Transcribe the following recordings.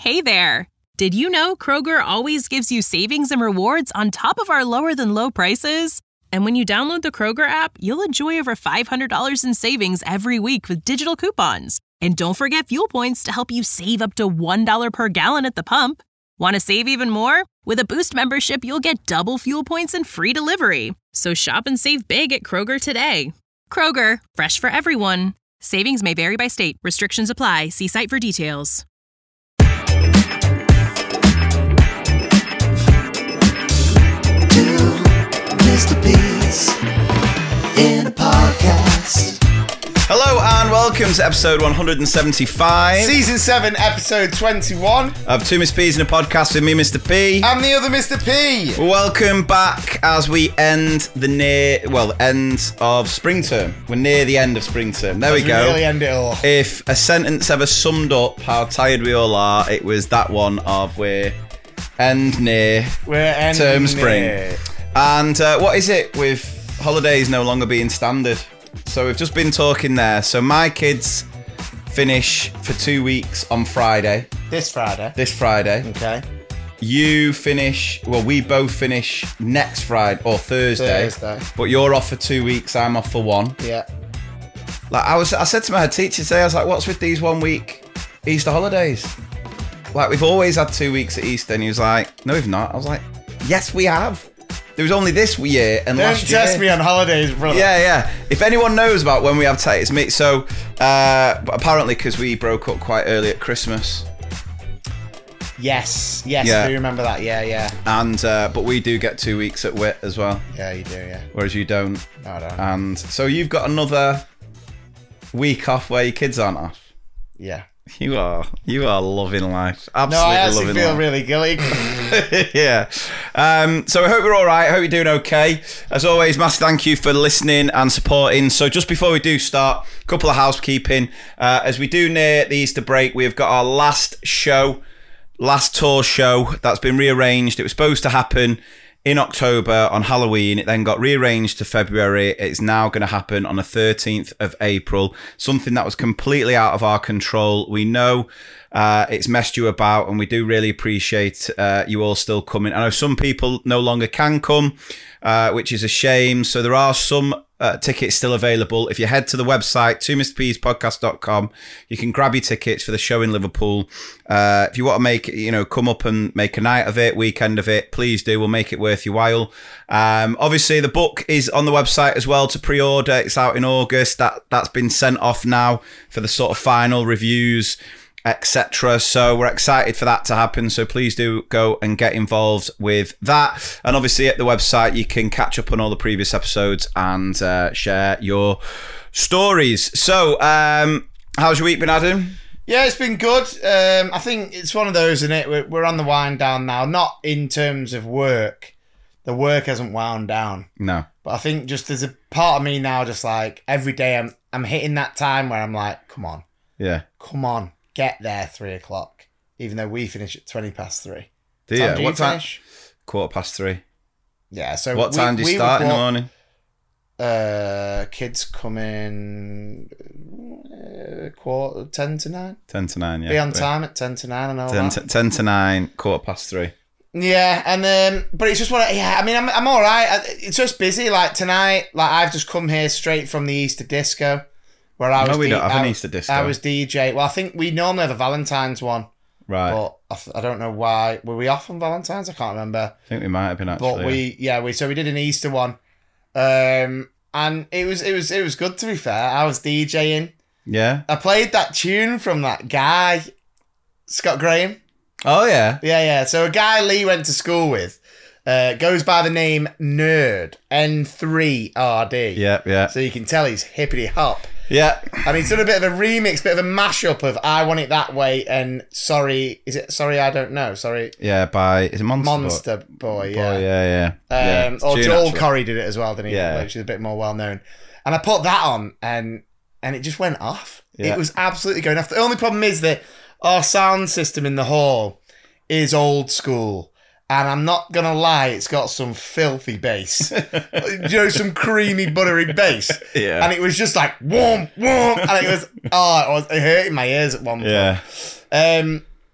Hey there! Did you know Kroger always gives you savings and rewards on top of our lower-than-low prices? And when you download the Kroger app, you'll enjoy over $500 in savings every week with digital coupons. And don't forget fuel points to help you save up to $1 per gallon at the pump. Want to save even more? With a Boost membership, you'll get double fuel points and free delivery. So shop and save big at Kroger today. Kroger, fresh for everyone. Savings may vary by state. Restrictions apply. See site for details. Mr. P's in a podcast. Hello and welcome to episode 175. Season 7, episode 21. Of Two Mr. P's in a podcast with me, Mr. P. And the other Mr. P. Welcome back as we end end of spring term. We're near the end of spring term. There we go. Really end it all. If a sentence ever summed up how tired we all are, it was that one of we're near term spring. And what is it with holidays no longer being standard? So we've just been talking there. So my kids finish for 2 weeks on Friday. This Friday. Okay. You finish, we both finish next Friday or Thursday. But you're off for 2 weeks, I'm off for one. Yeah. Like I said to my head teacher today, I was like, what's with these 1 week Easter holidays? Like we've always had 2 weeks at Easter. And he was like, no, we've not. I was like, yes, we have. There was only this year and last year. Don't test me on holidays, brother. Yeah. If anyone knows about when we have it's me. So, apparently because we broke up quite early at Christmas. Yes, Yeah. I do remember that, yeah. And, but we do get 2 weeks at WIT as well. Yeah, you do, yeah. Whereas you don't. No, I don't. And so you've got another week off where your kids aren't off. Yeah. You are loving life. Absolutely no, I actually loving feel life. really guilty. Yeah. So I hope you're all right. I hope you're doing okay. As always, massive thank you for listening and supporting. So just before we do start, a couple of housekeeping. As we do near the Easter break, we've got our last tour show that's been rearranged. It was supposed to happen in October on Halloween. It then got rearranged to February. It's now going to happen on the 13th of April. Something that was completely out of our control. We know it's messed you about, and we do really appreciate you all still coming. I know some people no longer can come, which is a shame. So there are some tickets still available. If you head to the website, 2mrpspodcast.com, you can grab your tickets for the show in Liverpool. If you want to make it, come up and make a night of it, weekend of it, please do. We'll make it worth your while. Obviously, the book is on the website as well to pre-order. It's out in August. That's been sent off now for the sort of final reviews, etc. So we're excited for that to happen. So please do go and get involved with that. And obviously at the website, you can catch up on all the previous episodes and share your stories. So how's your week been, Adam? Yeah, it's been good. I think it's one of those, isn't it? We're on the wind down now. Not in terms of work. The work hasn't wound down. No. But I think just there's a part of me now, just like every day I'm hitting that time where I'm like, come on. Yeah. Come on. Get there 3 o'clock, even though we finish at 3:20. Do you? What time? 3:15. Yeah. So what time do you start in the morning? Kids come in 10 to 9. 10 to 9. Yeah. Be on time at 10 to 9. I know 10 to 9, 3:15. Yeah, and but it's just I mean, I'm all right. It's just busy. Like tonight, I've just come here straight from the Easter disco. Where I was no, we don't have an Easter disco. I was DJ. Well, I think we normally have a Valentine's one. Right. But I don't know why. Were we off on Valentine's? I can't remember. I think we might have been actually. But we did an Easter one. And it was good, to be fair. I was DJing. Yeah. I played that tune from that guy, Scott Graham. Oh, yeah. Yeah. So a guy Lee went to school with goes by the name Nerd, N3RD. Yeah. So you can tell he's hippity hop. Yeah. And he's done a bit of a remix, bit of a mashup of I Want It That Way and Sorry I Don't Know? Sorry. Yeah, is it Monster Boy, yeah. Or Joel Corey did it as well, didn't he? Yeah. Which is a bit more well known. And I put that on and it just went off. Yeah. It was absolutely going off. The only problem is that our sound system in the hall is old school. And I'm not going to lie, it's got some filthy bass. Some creamy, buttery bass. Yeah. And it was just like, warm. And it was hurting my ears at one point. Yeah.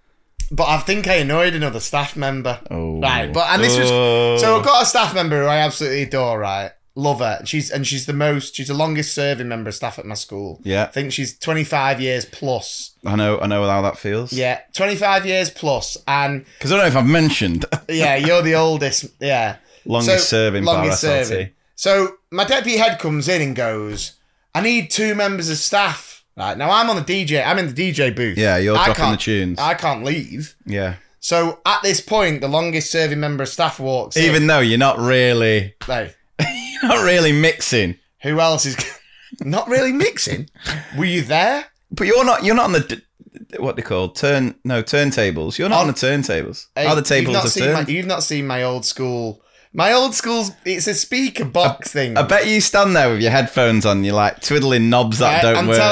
But I think I annoyed another staff member. Oh. Right, and this was so I've got a staff member who I absolutely adore. Right, love her. She's the longest serving member of staff at my school. Yeah. I think she's 25 years plus. I know how that feels. Yeah, 25 years plus, and Because I don't know if I've mentioned. yeah, you're the oldest. Yeah, Longest serving bar SLT. So my deputy head comes in and goes, "I need 2 members of staff." Right now, I'm in the DJ booth. Yeah, you're I dropping the can't- tunes. I can't leave. Yeah. So at this point, the longest serving member of staff walks in. Even though you're not really Like, mixing. who else is not really mixing? Were you there? But you're not on the what they call turntables. You're not on the turntables. How the tables are turned. You've not seen my old school. My old school's it's a speaker box thing. I bet you stand there with your headphones on. You're like twiddling knobs that don't work.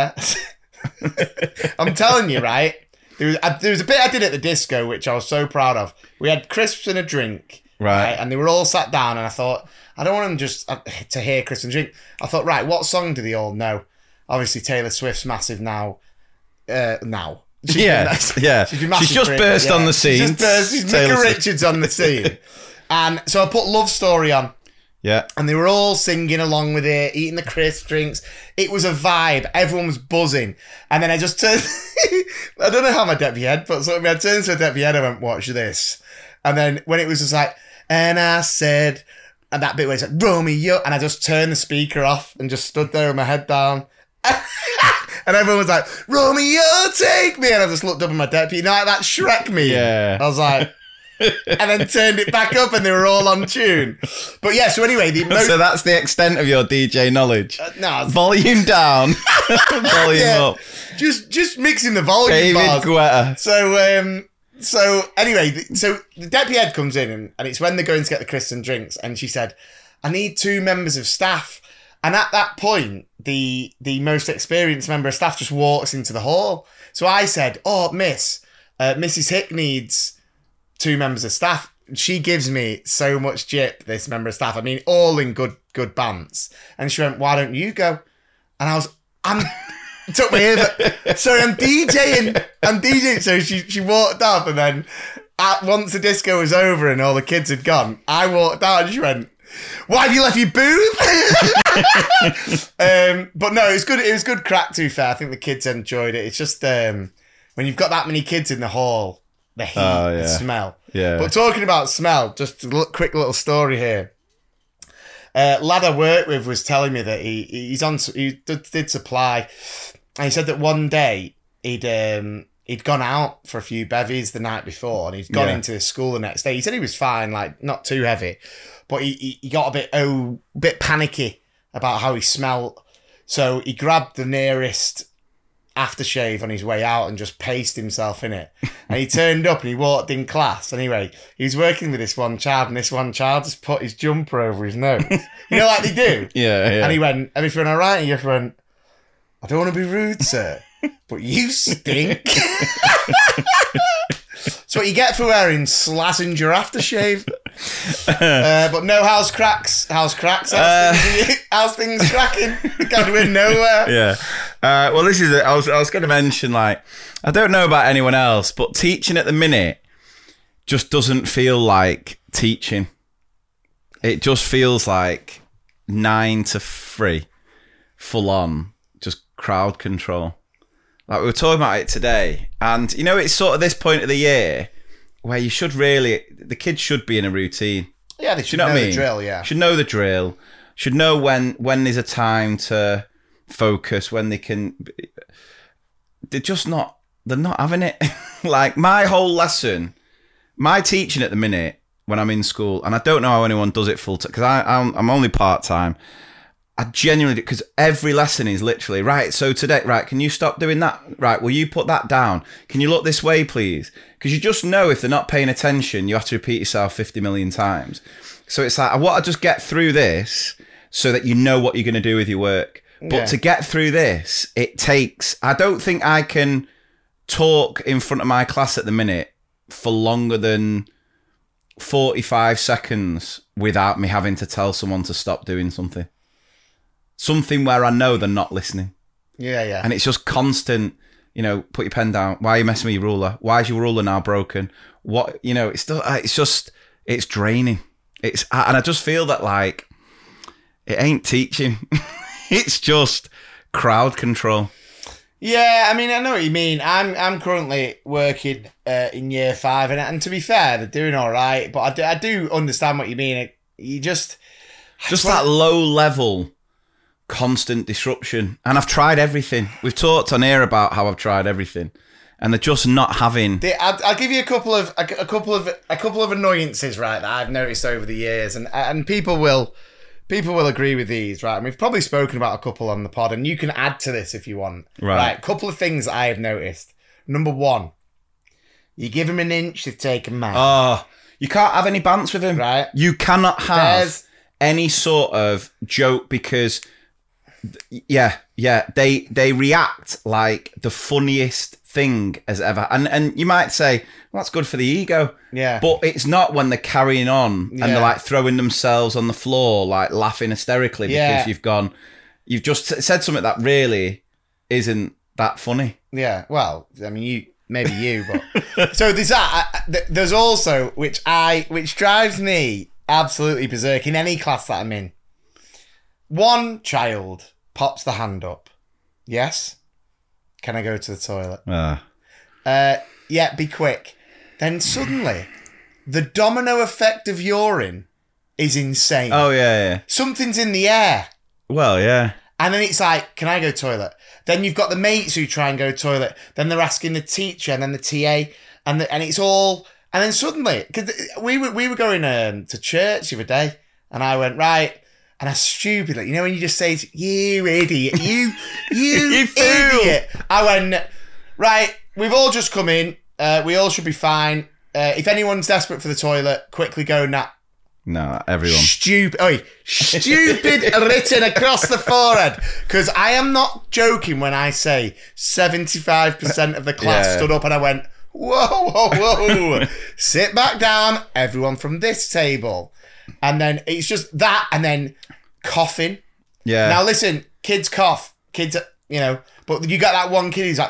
I'm telling you, right? There was a bit I did at the disco which I was so proud of. We had crisps and a drink, Right. And they were all sat down, and I thought I don't want them just to hear crisps and drink. I thought, right, what song do they all know? Obviously, Taylor Swift's massive now. She's Yeah, yeah. She's been massive She's just for it, burst on the scene. She's Taylor Mika Swift. Richards on the scene. And so I put Love Story on. Yeah. And they were all singing along with it, eating the crisp drinks. It was a vibe. Everyone was buzzing. And then I just turned... I don't know how my deputy head put something. I turned to my deputy head and went, watch this. And then when it was just like, and I said... And that bit where it's like, Romeo... And I just turned the speaker off and just stood there with my head down. And everyone was like, Romeo, take me. And I just looked up at my deputy. You know, like that Shrek meme. Yeah. I was like... and then turned it back up and they were all on tune. But yeah, so anyway, So that's the extent of your DJ knowledge. no, Volume down, volume yeah, up. just mixing the volume David bars. Guetta. So anyway, so the deputy head comes in and it's when they're going to get the crisps and drinks, and she said, "I need 2 members of staff." And at that point, the most experienced member of staff just walks into the hall. So I said, "Oh, Mrs. Hick needs 2 members of staff." She gives me so much jip, this member of staff. I mean, all in good bands. And she went, "Why don't you go?" And it took me over. Sorry, I'm DJing. So she walked up, and then once the disco was over and all the kids had gone, I walked out and she went, "Why have you left your booth?" But no, it was good. It was good crack, to be fair. I think the kids enjoyed it. It's just when you've got that many kids in the hall, the heat, the smell. Yeah. But talking about smell, just a quick little story here. Lad I worked with was telling me that he did supply, and he said that one day he'd gone out for a few bevies the night before, and he'd gone into his school the next day. He said he was fine, like not too heavy, but he got a bit panicky about how he smelled. So he grabbed the nearest aftershave on his way out and just paced himself in it. And he turned up and he walked in class. Anyway, he was working with this one child, and this one child just put his jumper over his nose. You know, like they do. Yeah. And he went, "Everything all right?" And he just went, "I don't want to be rude, sir, but you stink." That's what you get for wearing Slazenger aftershave. But no house cracks. How's things cracking? Going nowhere. Yeah. Well, this is it. I was going to mention, like, I don't know about anyone else, but teaching at the minute just doesn't feel like teaching. It just feels like 9 to 3, full on, just crowd control. Like, we were talking about it today, and you know, it's sort of this point of the year where the kids should be in a routine. Yeah, they should know know what I the mean? drill, yeah. Should know the drill. Should know when there's a time to focus, when they can... They're not having it. Like, my whole lesson, my teaching at the minute, when I'm in school, and I don't know how anyone does it full time, because I'm only part-time, I genuinely, because every lesson is literally, right, so today, right, can you stop doing that? Right, will you put that down? Can you look this way, please? Because you just know if they're not paying attention, you have to repeat yourself 50 million times. So it's like, I want to just get through this so that you know what you're going to do with your work. But to get through this, it takes, I don't think I can talk in front of my class at the minute for longer than 45 seconds without me having to tell someone to stop doing something. Something where I know they're not listening. Yeah. And it's just constant put your pen down. Why are you messing with your ruler? Why is your ruler now broken? What, it's draining. And I just feel that like it ain't teaching. It's just crowd control. Yeah, I mean, I know what you mean. I'm currently working in year 5, and to be fair, they're doing all right. But I do understand what you mean. You just that low level, constant disruption. And I've tried everything. We've talked on here about how I've tried everything, and they're just not having. I'll give you a couple of annoyances, right, that I've noticed over the years, and people will agree with these, right? And we've probably spoken about a couple on the pod, and you can add to this if you want. Right. Couple of things that I have noticed. Number 1, you give them an inch, they take a mile. Oh, you can't have any bants with him. Right. You cannot have any sort of joke because, they react like the funniest thing as ever. And you might say, well, that's good for the ego. Yeah. But it's not when they're carrying on and they're like throwing themselves on the floor, like laughing hysterically because you've just said something that really isn't that funny. Yeah. Well, I mean, maybe you, but so there's that. There's also which drives me absolutely berserk in any class that I'm in. One child pops the hand up. Yes. Can I go to the toilet? Yeah, be quick. Then suddenly, the domino effect of urine is insane. Oh, yeah. Something's in the air. Well, yeah. And then it's like, can I go toilet? Then you've got the mates who try and go toilet. Then they're asking the teacher and then the TA. And it's all... And then suddenly... Because we were going to church the other day. And I went, right... And I stupidly, when you just say, you idiot, you idiot. I went, right, we've all just come in. We all should be fine. If anyone's desperate for the toilet, quickly go now. No, everyone. Stupid written across the forehead. Because I am not joking when I say 75% of the class stood up and I went, whoa. Sit back down, everyone from this table. And then it's just that, and then coughing. Yeah. Now listen, kids cough. Kids, but you got that one kid who's like,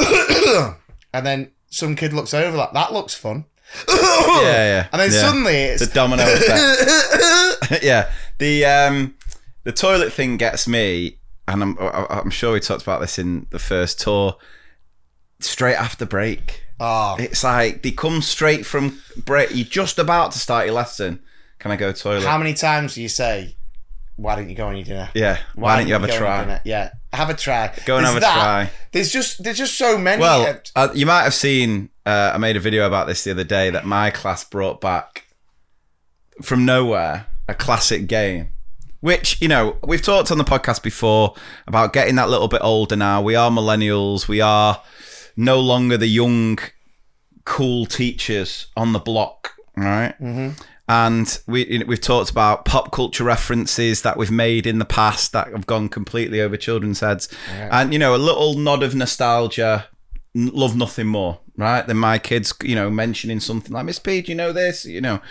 and then some kid looks over like, that looks fun. Yeah. And then suddenly it's the domino effect. Yeah. The toilet thing gets me, and I'm sure we talked about this in the first tour. Straight after break. Oh. It's like they come straight from break. You're just about to start your lesson. Can I go to the toilet? How many times do you say, why don't you go on your dinner? Yeah. Why don't you have a try? Yeah. Have a try. Go and have a try. There's just so many. Well, you might have seen, I made a video about this the other day, that my class brought back from nowhere a classic game, which, we've talked on the podcast before about getting that little bit older now. We are millennials. We are no longer the young, cool teachers on the block, right? Mm-hmm. And we've talked about pop culture references that we've made in the past that have gone completely over children's heads. Yeah. And, a little nod of nostalgia, love nothing more, right? Than my kids, mentioning something like, Miss P, do you know this?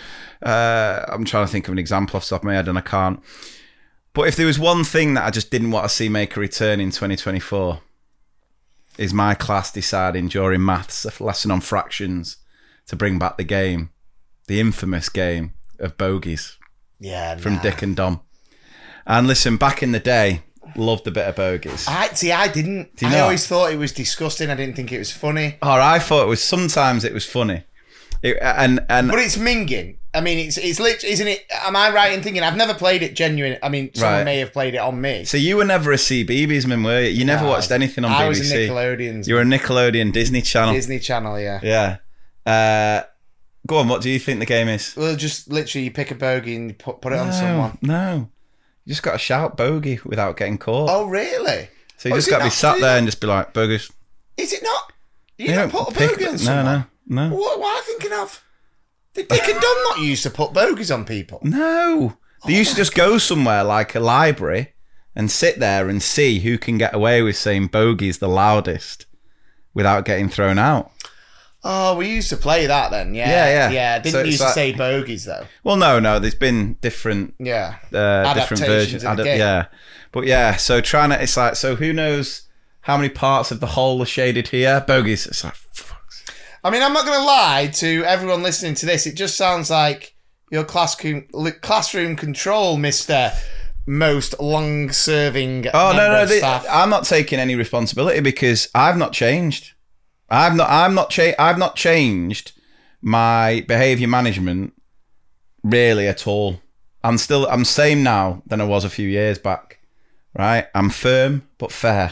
I'm trying to think of an example off the top of my head and I can't. But if there was one thing that I just didn't want to see make a return in 2024, is my class deciding during maths, a lesson on fractions, to bring back the game. The infamous game of bogies. Yeah, from Dick and Dom. And listen, back in the day, loved a bit of bogies. I didn't. I always thought it was disgusting. I didn't think it was funny. Or I thought sometimes it was funny. But it's minging. I mean, it's literally, isn't it? Am I right in thinking I've never played it genuine? I mean, someone may have played it on me. So you were never a CBeebies-man, were you? You never watched anything on BBC. I was a Nickelodeon. You were a Nickelodeon Disney Channel. Disney Channel, yeah. Yeah. Go on, what do you think the game is? Well, just literally you pick a bogey and you put it on someone. No. You just got to shout bogey without getting caught. Oh, really? So you just got to be sat there and just be like, bogies. Is it not? You don't put a bogey on someone? No. What am I thinking of? Did Dick and Dom not used to put bogies on people? No. They used to just go somewhere like a library and sit there and see who can get away with saying bogies the loudest without getting thrown out. Oh, we used to play that then, yeah. Yeah. Didn't used to say bogies though. Well, no. There's been different, different versions. But yeah, so trying to, it's like, so who knows How many parts of the whole are shaded here? Bogies. It's like, fuck. I mean, I'm not going to lie to everyone listening to this. It just sounds like your classroom control, Mr. Most long-serving member of staff. I'm not taking any responsibility because I've not changed. I've not changed my behaviour management really at all. I'm same now than I was a few years back. Right? I'm firm but fair.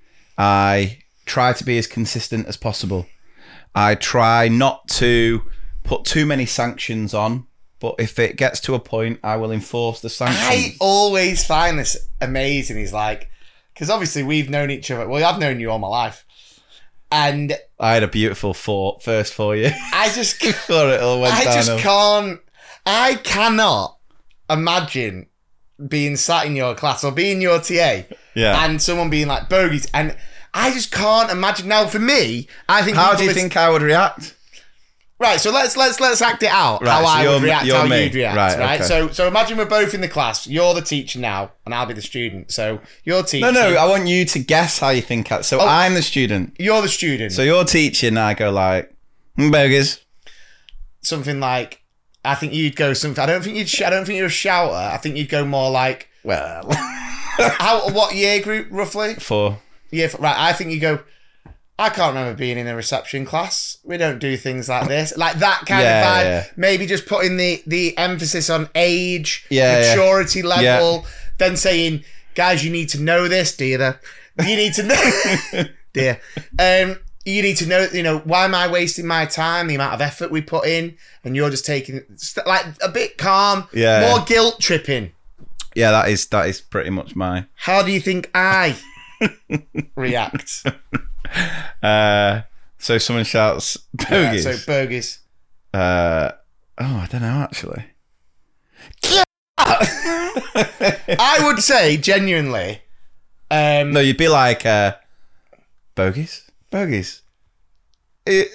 I try to be as consistent as possible. I try not to put too many sanctions on, but if it gets to a point, I will enforce the sanctions. I always find this amazing. He's like, because obviously we've known each other. Well, I've known you all my life. And I had a beautiful first 4 years. I just before it all went downhill. I cannot imagine being sat in your class or being your TA and someone being like bogies, and I just can't imagine. Now for me, I think how do you think I would react? Right, so let's act it out. Right, how so I would react, how me. you'd react. Right. Okay. So imagine we're both in the class. You're the teacher now, and I'll be the student. So you're teaching. No, I want you to guess how you think. So I'm the student. You're the student. So you're teaching, and I go like, bogies. Something like, I think you'd go something. I don't think you're a shouter. I think you'd go more like, well, what year group roughly? 4. Yeah, right. I think you go, I can't remember being in a reception class. We don't do things like this. Like that kind of vibe. Yeah. Maybe just putting the emphasis on age, maturity level, then saying, guys, you need to know this, dear. You need to know, dear. You need to know, why am I wasting my time, the amount of effort we put in, and you're just taking, like, a bit calm, more guilt tripping. Yeah, that is pretty much my... How do you think I react? So someone shouts bogies. So bogies. I don't know actually. I would say genuinely. No, you'd be like bogies. I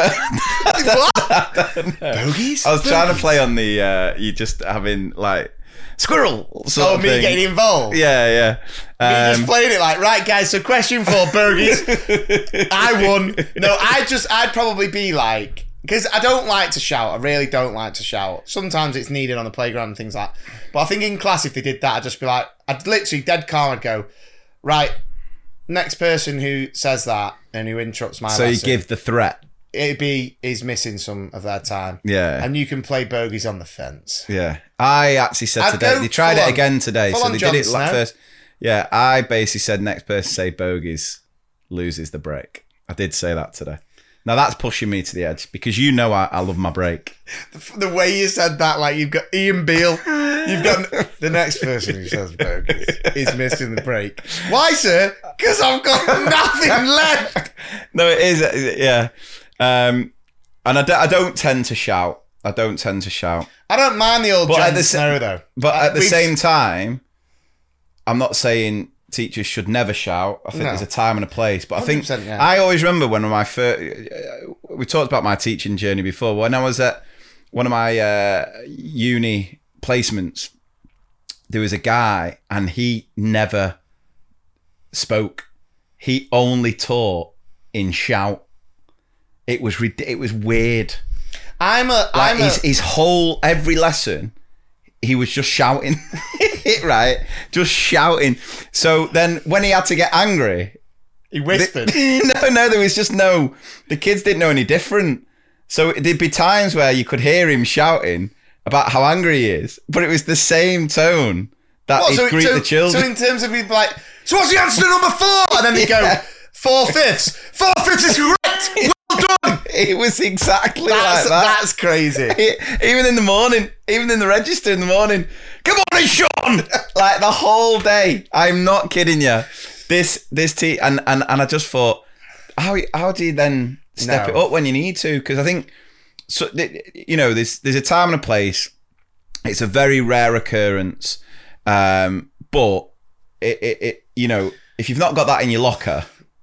don't know. Bogies? I was trying to play on the you just having like squirrel sort of me thing. Getting involved. Yeah. Me just playing it like, right guys, so question 4, bogies. I won. No, I'd probably be like, because I don't like to shout. I really don't like to shout. Sometimes it's needed on the playground and things like that. But I think in class, if they did that, I'd just be like, I'd literally dead calm. I'd go, right, next person who says that and who interrupts my lesson. So you give the threat. It'd be, is missing some of their time. Yeah. And you can play bogies on the fence. Yeah. I actually said today, they tried it again today. So they did it like first. Yeah, I basically said next person say bogies loses the break. I did say that today. Now that's pushing me to the edge because I love my break. The way you said that, like you've got Ian Beale, you've got the next person who says bogies is missing the break. Why, sir? Because I've got nothing left. No, it is, yeah. And I don't tend to shout. I don't mind the old gents now, though. But at the same time, I'm not saying teachers should never shout. I think there's a time and a place. But I think I always remember when my first... we talked about my teaching journey before. When I was at one of my uni placements, there was a guy and he never spoke. He only taught in shout. It was weird. His whole every lesson, he was just shouting, right? Just shouting. So then, when he had to get angry, he whispered. No, there was just no. The kids didn't know any different. So there'd be times where you could hear him shouting about how angry he is, but it was the same tone that he'd greet the children. So in terms of he'd be like, so what's the answer to number 4? And then they go 4/5. 4/5 is correct. Done. It was exactly like that. That's crazy. Even in the morning, even in the register in the morning. Come on, Sean! Like the whole day. I'm not kidding you. This and I just thought, how do you then step it up when you need to? Because I think, so there's a time and a place. It's a very rare occurrence, but it if you've not got that in your locker.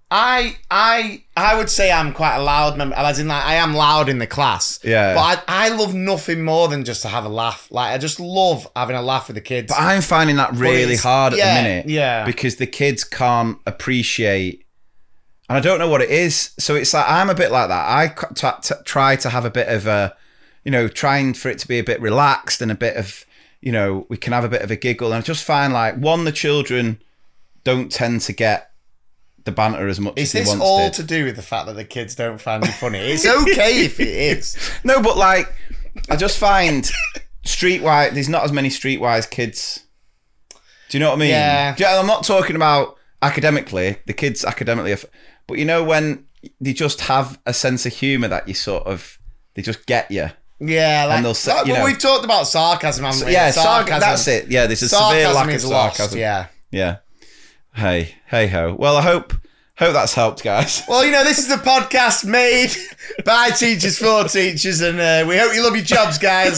I would say I'm quite a loud member, as in like I am loud in the class. Yeah. But I love nothing more than just to have a laugh. Like I just love having a laugh with the kids. But I'm finding that really hard at the minute. Yeah. Because the kids can't appreciate And I don't know what it is. So it's like, I'm a bit like that. I try to have a bit of a, trying for it to be a bit relaxed and a bit of, we can have a bit of a giggle. And I just find like, the children don't tend to get the banter as much as they once did. Is this all to do with the fact that the kids don't find you funny? It's okay if it is. No, but like, I just find there's not as many streetwise kids. Do you know what I mean? Yeah. I'm not talking about academically, the kids academically, but when they just have a sense of humour that they just get you. Yeah, like, and they'll say, but we've talked about sarcasm, haven't we? Yeah, sarcasm. That's it. Yeah, there's a severe lack of sarcasm. Lost, yeah. Hey ho. Well, I hope that's helped, guys. Well, this is the podcast made by teachers for teachers, and we hope you love your jobs, guys.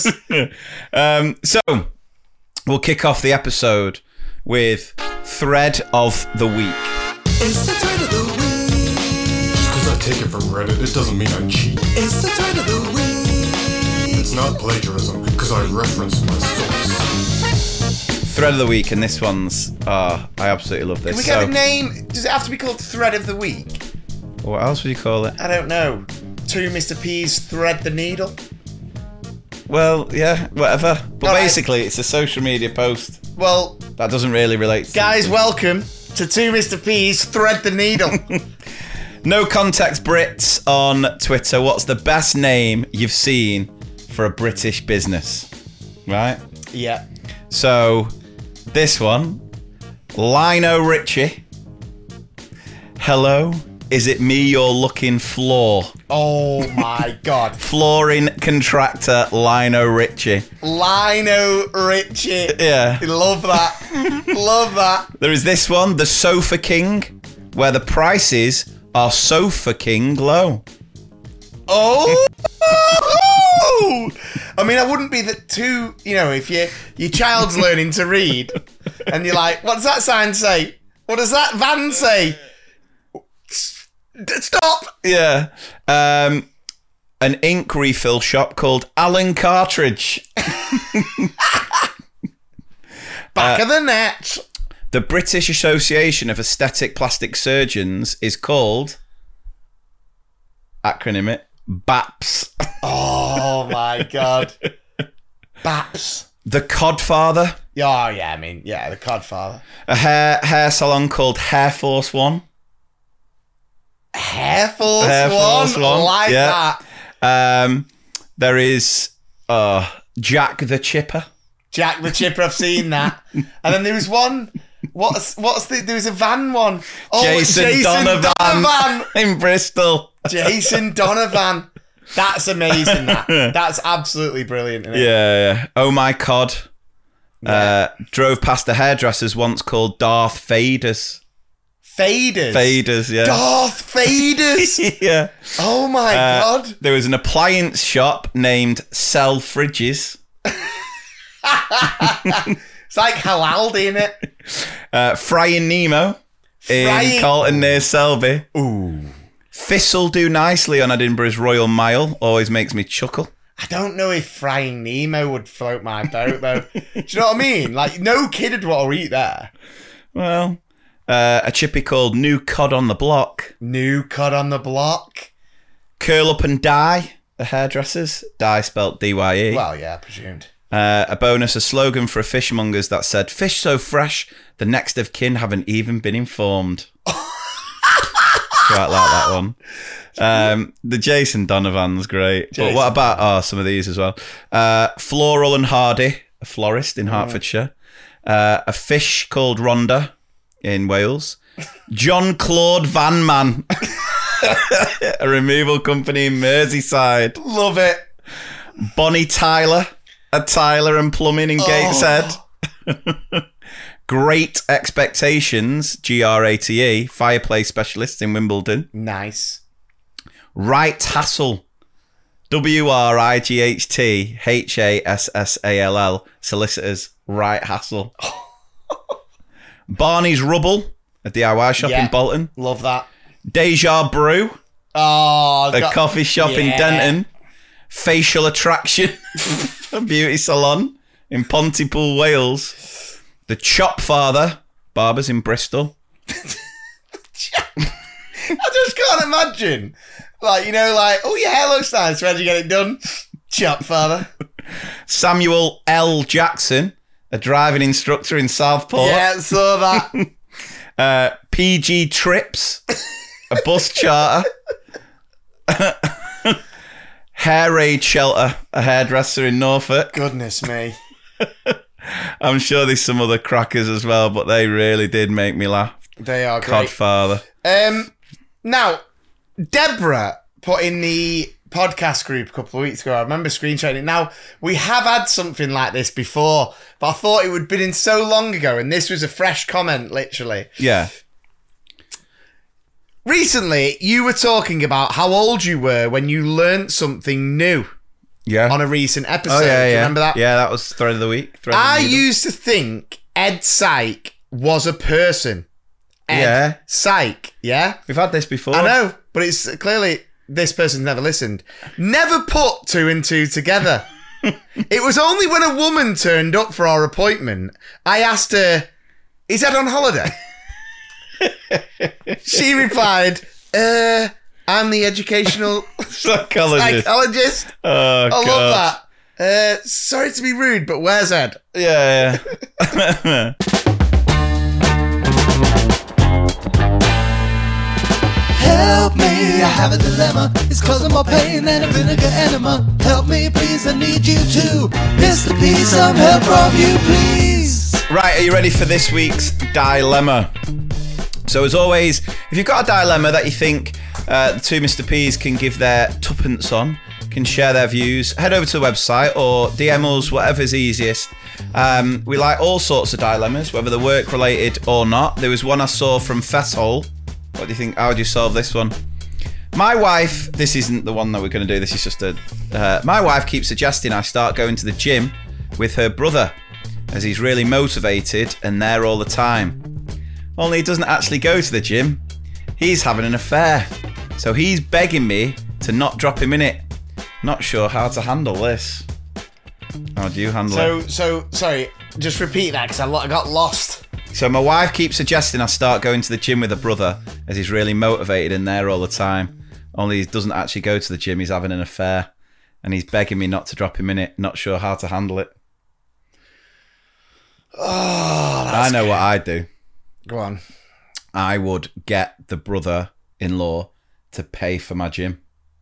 So we'll kick off the episode with Thread of the Week. It's the thread of the week. Just because I take it from Reddit, it doesn't mean I cheat. It's the thread of the week. It's not plagiarism, because I reference my source. Thread of the Week, and this one's, I absolutely love this. Can we get a name? Does it have to be called Thread of the Week? What else would you call it? I don't know. 2 Mr. P's Thread the Needle? Well, yeah, whatever. But All right. basically, it's a social media post. Well, That doesn't really relate to guys, welcome to 2 Mr. P's Thread the Needle. No Context Brits on Twitter. What's the best name you've seen for a British business? Right? Yeah. So, this one, Lino Richie. Hello, is it me you're looking for? Oh my God. Flooring contractor Lino Richie. Lino Richie. Yeah. Love that. Love that. There is this one, the Sofa King, where the prices are Sofa King low. Oh! I mean, I wouldn't be if your child's learning to read and you're like, what does that sign say? What does that van say? Stop! Yeah. An ink refill shop called Alan Cartridge. Back of the net. The British Association of Aesthetic Plastic Surgeons is called, acronym it, BAPS. Oh my God. BAPS. The Codfather. Oh yeah, the Codfather. A hair salon called Hair Force One. Hair Force One. Like that. There is Jack the Chipper. Jack the Chipper, I've seen that. And then there was one. There was a van one. Oh, Jason Donovan in Bristol. Jason Donovan. That's amazing. That's absolutely brilliant. Isn't it? Yeah. Oh my God. Yeah. Drove past a hairdresser's once called Darth Faders. Faders, yeah. Darth Faders. Yeah. Oh my God. There was an appliance shop named Sell Fridges. It's like Halaldi, isn't it? Frying Nemo in Carlton near Selby. Ooh. This'll do nicely on Edinburgh's Royal Mile. Always makes me chuckle. I don't know if Frying Nemo would float my boat, though. Do you know what I mean? Like, no kid would want to eat there. Well, a chippy called New Cod on the Block. New Cod on the Block. Curl Up and Die, the hairdressers. Die spelt D-Y-E. Well, yeah, presumed. A bonus, a slogan for a fishmongers that said, "Fish so fresh, the next of kin haven't even been informed." Quite like that one. The Jason Donovan's great. But what about some of these as well? Floral and Hardy, a florist in Hertfordshire. A fish called Rhonda in Wales. John Claude Van Man, a removal company in Merseyside. Love it. Bonnie Tyler, a Tyler and Plumbing in Gateshead. Great Expectations, GRATE, fireplace specialists in Wimbledon. Nice. Wright Hassel, WRIGHT, solicitors, Wright Hassel. Barney's Rubble, a DIY shop in Bolton. Love that. Deja Brew, a coffee shop in Denton. Facial Attraction, a beauty salon in Pontypool, Wales. The Chop Father, barbers in Bristol. I just can't imagine. Like, oh, your hair looks nice. Where'd you get it done? Chop, father. Samuel L. Jackson, a driving instructor in Southport. Yeah, saw that. PG Trips, a bus charter. Hair Aid Shelter, a hairdresser in Norfolk. Goodness me. I'm sure there's some other crackers as well, but they really did make me laugh. They are great. Codfather. Now, Deborah put in the podcast group a couple of weeks ago. I remember screenshotting it. Now, we have had something like this before, but I thought it would have been in so long ago, and this was a fresh comment, literally. Yeah. Recently, you were talking about how old you were when you learnt something new Yeah. on a recent episode. Oh, yeah, Do you yeah. remember that? Yeah, that was Thread of the Week. I used to think Ed Syke was a person. Ed Yeah. Syke, yeah? We've had this before. I know, but it's clearly this person's never listened. Never put two and two together. It was only when a woman turned up for our appointment, I asked her, is Ed on holiday? She replied, I'm the educational psychologist. Oh, I love that. Sorry to be rude, but where's Ed? Yeah. Help me, I have a dilemma. It's causing more pain than a vinegar enema. Help me, please, I need you to. Mr. P, some help from you, please. Right, are you ready for this week's dilemma? So as always, if you've got a dilemma that you think the two Mr. P's can give their tuppence on, can share their views, head over to the website or DM us, whatever's easiest. We like all sorts of dilemmas, whether they're work related or not. There was one I saw from Fesshole. What do you think? How would you solve this one? My wife, this isn't the one that we're going to do, this is just my wife keeps suggesting I start going to the gym with her brother, as he's really motivated and there all the time. Only he doesn't actually go to the gym. He's having an affair. So he's begging me to not drop him in it. Not sure how to handle this. How do you handle it? So, sorry, just repeat that because I got lost. So my wife keeps suggesting I start going to the gym with her brother, as he's really motivated and there all the time. Only he doesn't actually go to the gym, he's having an affair. And he's begging me not to drop him in it. Not sure how to handle it. Oh, I know what I'd do. Go on. I would get the brother-in-law to pay for my gym.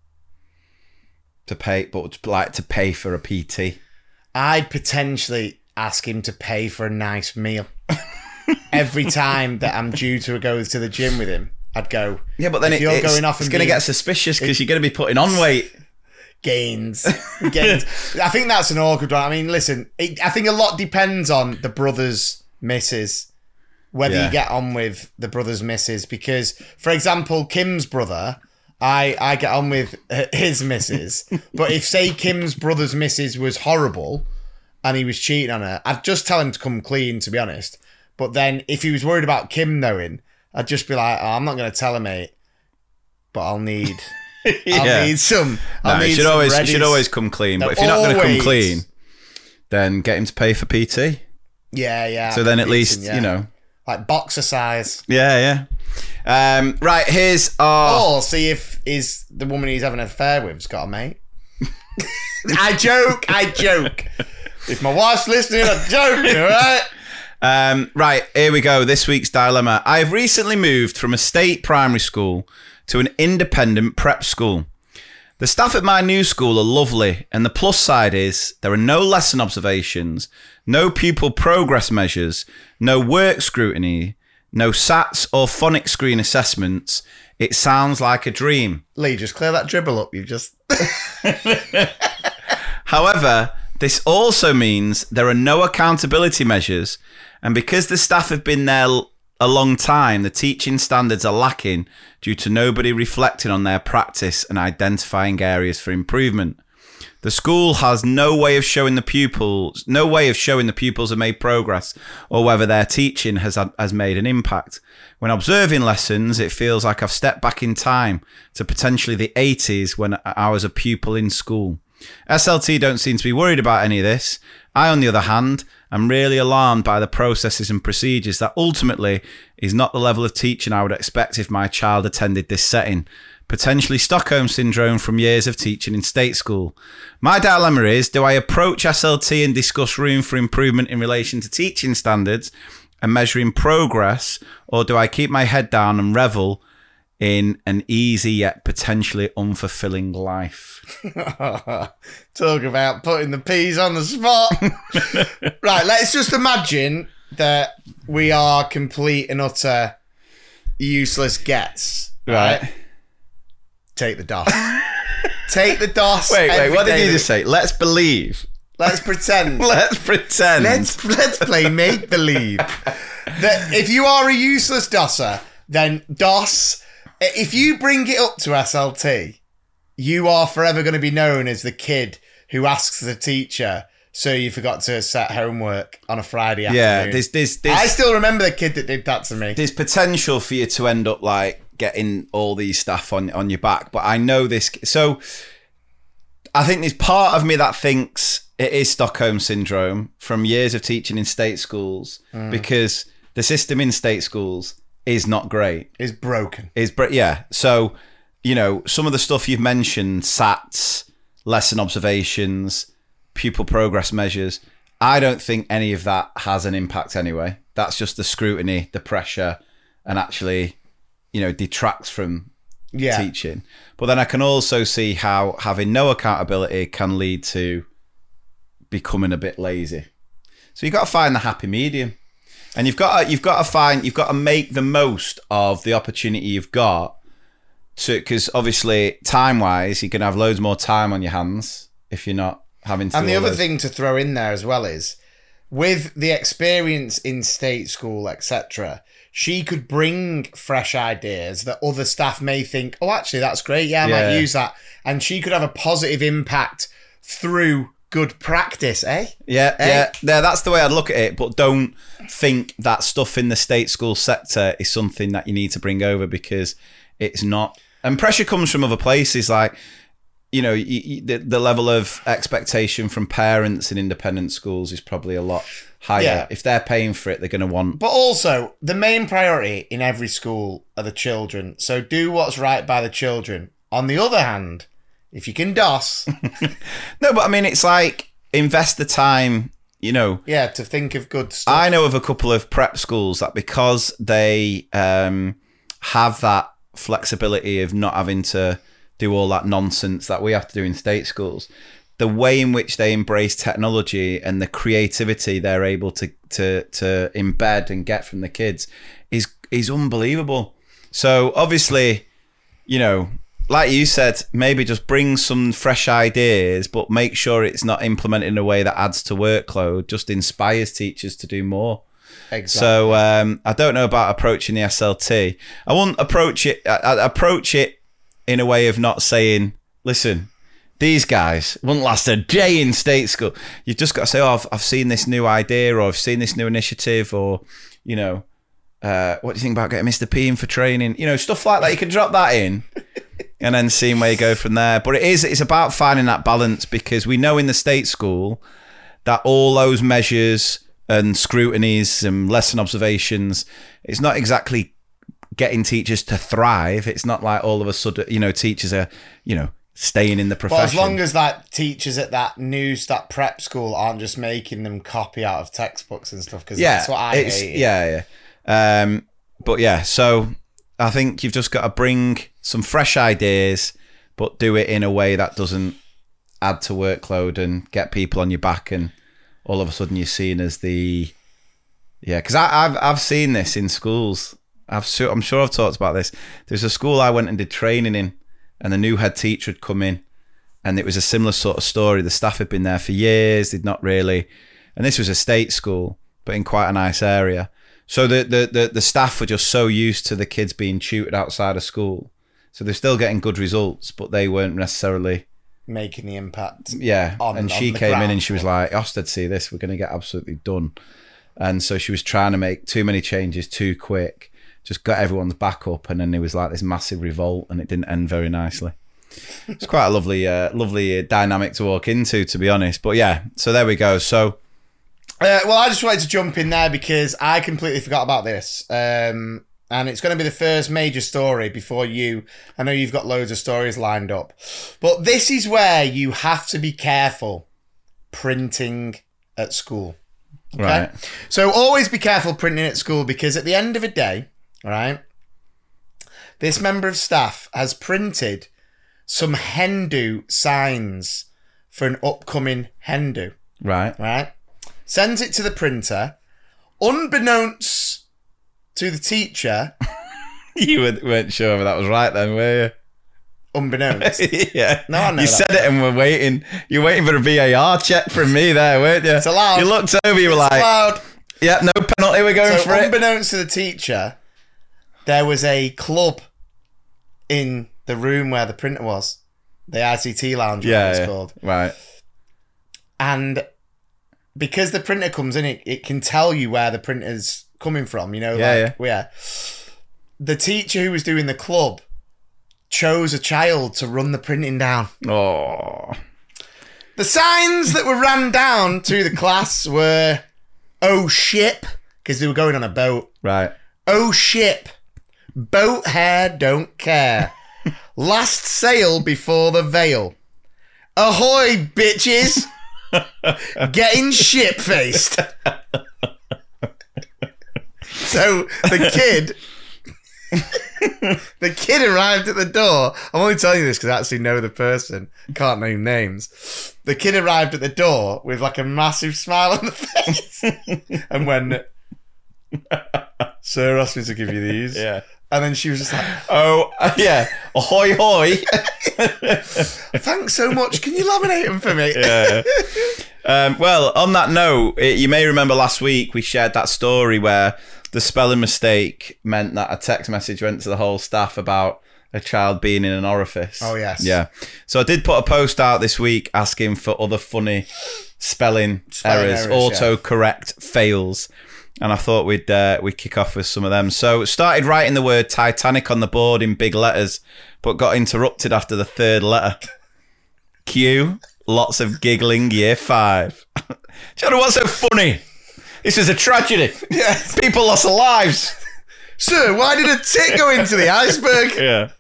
To pay for a PT. I'd potentially ask him to pay for a nice meal. Every time that I'm due to go to the gym with him, I'd go. Yeah, but then it's going to get suspicious because you're going to be putting on weight. Gains. I think that's an awkward one. I mean, listen, I think a lot depends on the brother's missus, whether you get on with the brother's missus. Because, for example, Kim's brother, I get on with his missus. But if, say, Kim's brother's missus was horrible and he was cheating on her, I'd just tell him to come clean, to be honest. But then if he was worried about Kim knowing, I'd just be like, I'm not going to tell her, mate, but I'll need... I'll need some. You should always come clean. But if you're not going to come clean, then get him to pay for PT. Yeah. So then at least, you know. Like boxer size. Yeah. Right, here's our... Or see if the woman he's having an affair with has got a mate. I joke. If my wife's listening, I'm joking, all right? Right, here we go. This week's dilemma. I have recently moved from a state primary school to an independent prep school. The staff at my new school are lovely, and the plus side is there are no lesson observations, no pupil progress measures, no work scrutiny, no SATs or phonics screen assessments. It sounds like a dream. Lee, just clear that dribble up. You just... However, this also means there are no accountability measures, and because the staff have been there a long time, the teaching standards are lacking due to nobody reflecting on their practice and identifying areas for improvement. The school has no way of showing the pupils have made progress or whether their teaching has made an impact. When observing lessons, it feels like I've stepped back in time to potentially the 80s when I was a pupil in school. SLT don't seem to be worried about any of this. I, on the other hand, I'm really alarmed by the processes and procedures that ultimately is not the level of teaching I would expect if my child attended this setting. Potentially Stockholm Syndrome from years of teaching in state school. My dilemma is, do I approach SLT and discuss room for improvement in relation to teaching standards and measuring progress, or do I keep my head down and revel in an easy yet potentially unfulfilling life? Talk about putting the peas on the spot. Right, let's just imagine that we are complete and utter useless gets. Right? Take the DOS. Take the DOS. Wait, what did you just say? Let's believe. Let's pretend. Let's pretend. Let's play make believe. That if you are a useless DOSer, then DOS, if you bring it up to SLT, you are forever going to be known as the kid who asks the teacher, so you forgot to set homework on a Friday afternoon. Yeah, I still remember the kid that did that to me. There's potential for you to end up like getting all these staff on your back, but I know this. So I think there's part of me that thinks it is Stockholm Syndrome from years of teaching in state schools, because the system in state schools is not great. It's broken. Yeah. So, you know, some of the stuff you've mentioned, SATs, lesson observations, pupil progress measures, I don't think any of that has an impact anyway. That's just the scrutiny, the pressure, and actually, you know, detracts from teaching. But then I can also see how having no accountability can lead to becoming a bit lazy. So you've got to find the happy medium. And you've got to make the most of the opportunity you've got, because obviously time-wise, you can have loads more time on your hands if you're not having to. And the other thing to throw in there as well is, with the experience in state school, etc., she could bring fresh ideas that other staff may think, oh, actually, that's great. Yeah, I might use that. And she could have a positive impact through good practice, eh? Yeah, that's the way I'd look at it. But don't think that stuff in the state school sector is something that you need to bring over, because it's not. And pressure comes from other places, like, you know, the level of expectation from parents in independent schools is probably a lot higher. Yeah. If they're paying for it, they're going to want. But also, the main priority in every school are the children. So do what's right by the children. On the other hand, if you can DOS. No, but I mean, it's like, invest the time, you know. Yeah, to think of good stuff. I know of a couple of prep schools that, because they have that flexibility of not having to do all that nonsense that we have to do in state schools, the way in which they embrace technology and the creativity they're able to embed and get from the kids is unbelievable. So obviously, you know, like you said, maybe just bring some fresh ideas, but make sure it's not implemented in a way that adds to workload, just inspires teachers to do more. Exactly. So I don't know about approaching the SLT. I won't approach it. I'd approach it in a way of not saying, listen, these guys wouldn't last a day in state school. You've just got to say, oh, I've seen this new idea, or I've seen this new initiative, or, you know, what do you think about getting Mr. P in for training? You know, stuff like that. You can drop that in and then seeing where you go from there. But it's about finding that balance, because we know in the state school that all those measures and scrutinies and lesson observations, it's not exactly getting teachers to thrive. It's not like all of a sudden, you know, teachers are, you know, staying in the profession. But as long as that teachers at that prep school aren't just making them copy out of textbooks and stuff, because that's what I hate. Yeah. But yeah, so I think you've just got to bring some fresh ideas, but do it in a way that doesn't add to workload and get people on your back, and all of a sudden you're seen as because I've seen this in schools. I'm sure I've talked about this. There's a school I went and did training in, and the new head teacher had come in, and it was a similar sort of story. The staff had been there for years. They'd not really, and this was a state school, but in quite a nice area. So the staff were just so used to the kids being tutored outside of school. So they're still getting good results, but they weren't necessarily making the impact. Yeah. And she came in and she was like, Ofsted, see this, we're going to get absolutely done. And so she was trying to make too many changes too quick, just got everyone's back up, and then there was like this massive revolt, and it didn't end very nicely. It's quite a lovely dynamic to walk into, to be honest. But yeah, so there we go. So Well, I just wanted to jump in there because I completely forgot about this. And it's going to be the first major story before you. I know you've got loads of stories lined up. But this is where you have to be careful printing at school. Okay? Right. So always be careful printing at school because at the end of a day, right, this member of staff has printed some hen do signs for an upcoming hen do. Right. Right? Sends it to the printer. Unbeknownst to the teacher. You weren't sure if that was right then, were Unbeknownst. you? Yeah. No, I know You that. said it and we're waiting. You're waiting for a VAR check from me there, weren't you? It's allowed. You looked over, you were It's like, allowed. yeah, no penalty, we're going So for it. unbeknownst to the teacher, there was a club in the room where the printer was. The ICT lounge, whatever it's called. Right. And because the printer comes in, it can tell you where the printer's coming from, you know? Yeah. The teacher who was doing the club chose a child to run the printing down. Oh. The signs that were ran down to the class were, oh ship, because they were going on a boat. Right. Oh ship, boat hair don't care. Last sail before the veil. Ahoy, bitches! Getting shit-faced. So the kid arrived at the door. I'm only telling you this because I actually know the person. Can't name names. The kid arrived at the door with like a massive smile on the face and went, "Sir asked me to give you these." Yeah. And then she was just like, Oh, yeah. Ahoy, hoy. "Thanks so much. Can you laminate them for me?" Yeah. Well, on that note, you may remember last week we shared that story where the spelling mistake meant that a text message went to the whole staff about a child being in an orifice. Oh, yes. Yeah. So I did put a post out this week asking for other funny spelling errors, autocorrect fails. And I thought we'd kick off with some of them. So started writing the word Titanic on the board in big letters, but got interrupted after the third letter. Q, lots of giggling, year 5. Do you know what's so funny? This is a tragedy. Yes. People lost their lives. Sir, why did a tick go into the iceberg?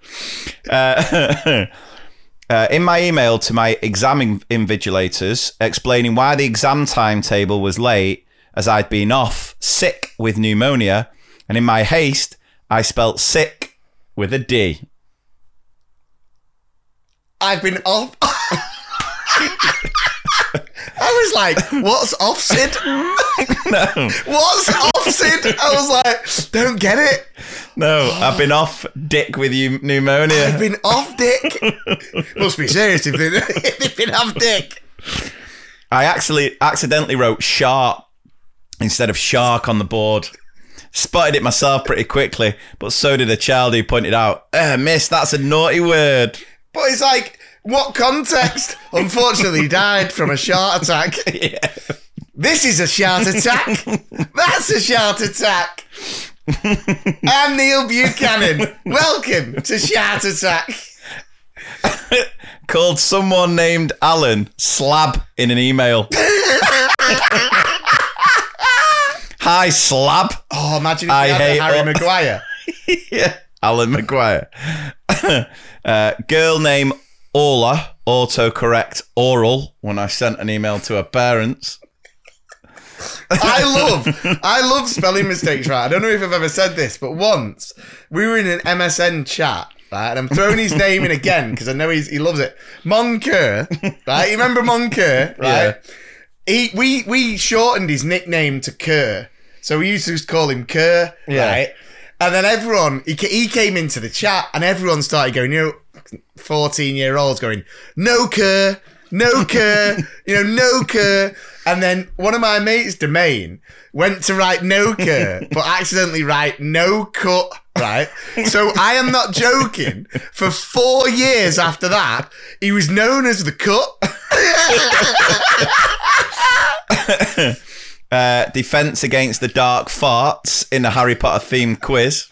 Yeah. In my email to my exam invigilators explaining why the exam timetable was late, as I'd been off sick with pneumonia, and in my haste, I spelt sick with a D. I've been off. I was like, what's offsid? No. What's offsid? I was like, don't get it. No, I've been off dick with you pneumonia. I've been off dick. Must be serious if they've been off dick. I actually accidentally wrote sharp instead of shark on the board. Spotted it myself pretty quickly, but so did a child who pointed out, miss, that's a naughty word. But it's like, what context? Unfortunately, he died from a shark attack. Yeah. This is a shark attack. That's a shark attack. I'm Neil Buchanan. Welcome to Shark Attack. Called someone named Alan slab in an email. Hi, slab. Oh, imagine if I we had hate a Harry all- Maguire. Yeah, Alan Maguire. Girl named Orla, autocorrect oral when I sent an email to her parents. I love spelling mistakes, right? I don't know if I've ever said this, but once we were in an MSN chat, right? And I'm throwing his name in again because I know he loves it. Moncur, right? You remember Moncur, right? Yeah. We shortened his nickname to Kerr, so we used to just call him Kerr, right? And then everyone, he came into the chat, and everyone started going, 14-year-olds going, no Kerr, no Kerr, no Kerr. And then one of my mates, Domain, went to write no Kerr, but accidentally write no cut, right? So I am not joking. For 4 years after that, he was known as the cut. Defense against the dark farts in a Harry Potter themed quiz.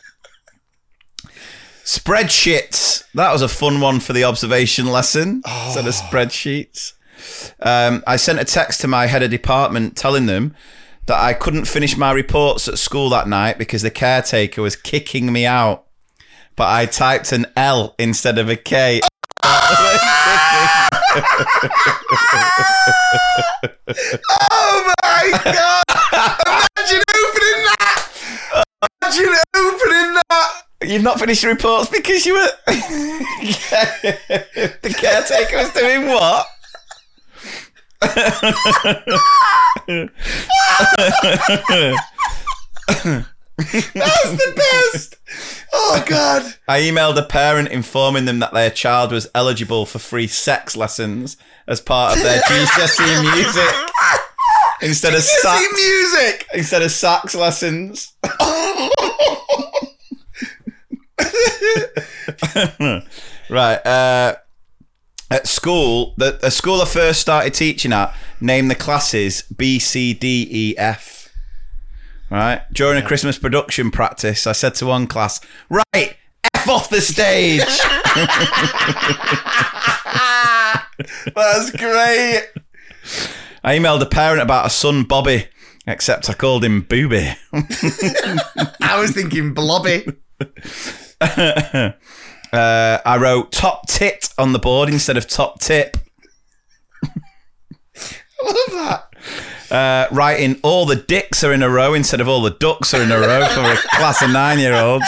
Spreadsheets. That was a fun one for the observation lesson. Instead of spreadsheets. I sent a text to my head of department telling them that I couldn't finish my reports at school that night because the caretaker was kicking me out. But I typed an L instead of a K. Oh my God! Imagine opening that! Imagine opening that! You've not finished your reports because you were... The caretaker was doing what? That's the best! Oh God! I emailed a parent informing them that their child was eligible for free sex lessons as part of their GCSE music instead of sax lessons. Right. At school, a school I first started teaching at named the classes B, C, D, E, F. Right. During a Christmas production practice, I said to one class, "Right, F off the stage." That's great. I emailed a parent about a son, Bobby, except I called him Booby. I was thinking Blobby. I wrote top tit on the board instead of top tip. I love that. Writing all the dicks are in a row instead of all the ducks are in a row for a class of 9-year-olds.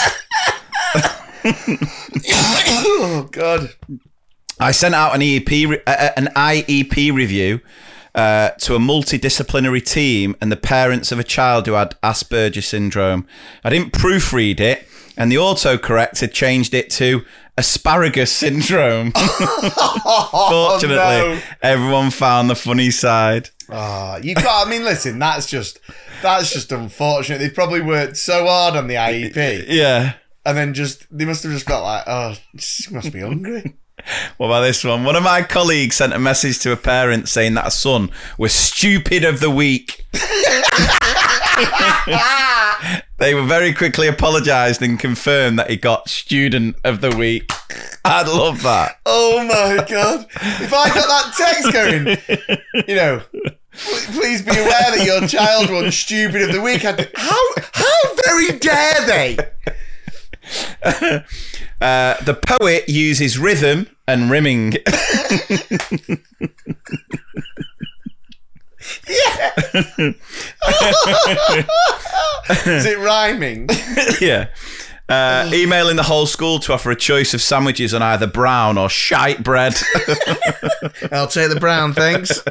Oh God. I sent out an IEP review to a multidisciplinary team and the parents of a child who had Asperger's syndrome. I didn't proofread it, and the autocorrect had changed it to asparagus syndrome. Fortunately, everyone found the funny side. You can't. I mean, listen, that's just unfortunate. They probably worked so hard on the IEP. Yeah. And then they must have just felt like, oh, she must be hungry. What about this one? One of my colleagues sent a message to a parent saying that a son was stupid of the week. They were very quickly apologised and confirmed that he got student of the week. I'd love that. Oh my God. If I got that text going, please be aware that your child won stupid of the week. How very dare they? The poet uses rhythm and rimming. Yeah. Is it rhyming? Yeah. Emailing the whole school to offer a choice of sandwiches on either brown or shite bread. I'll take the brown, thanks.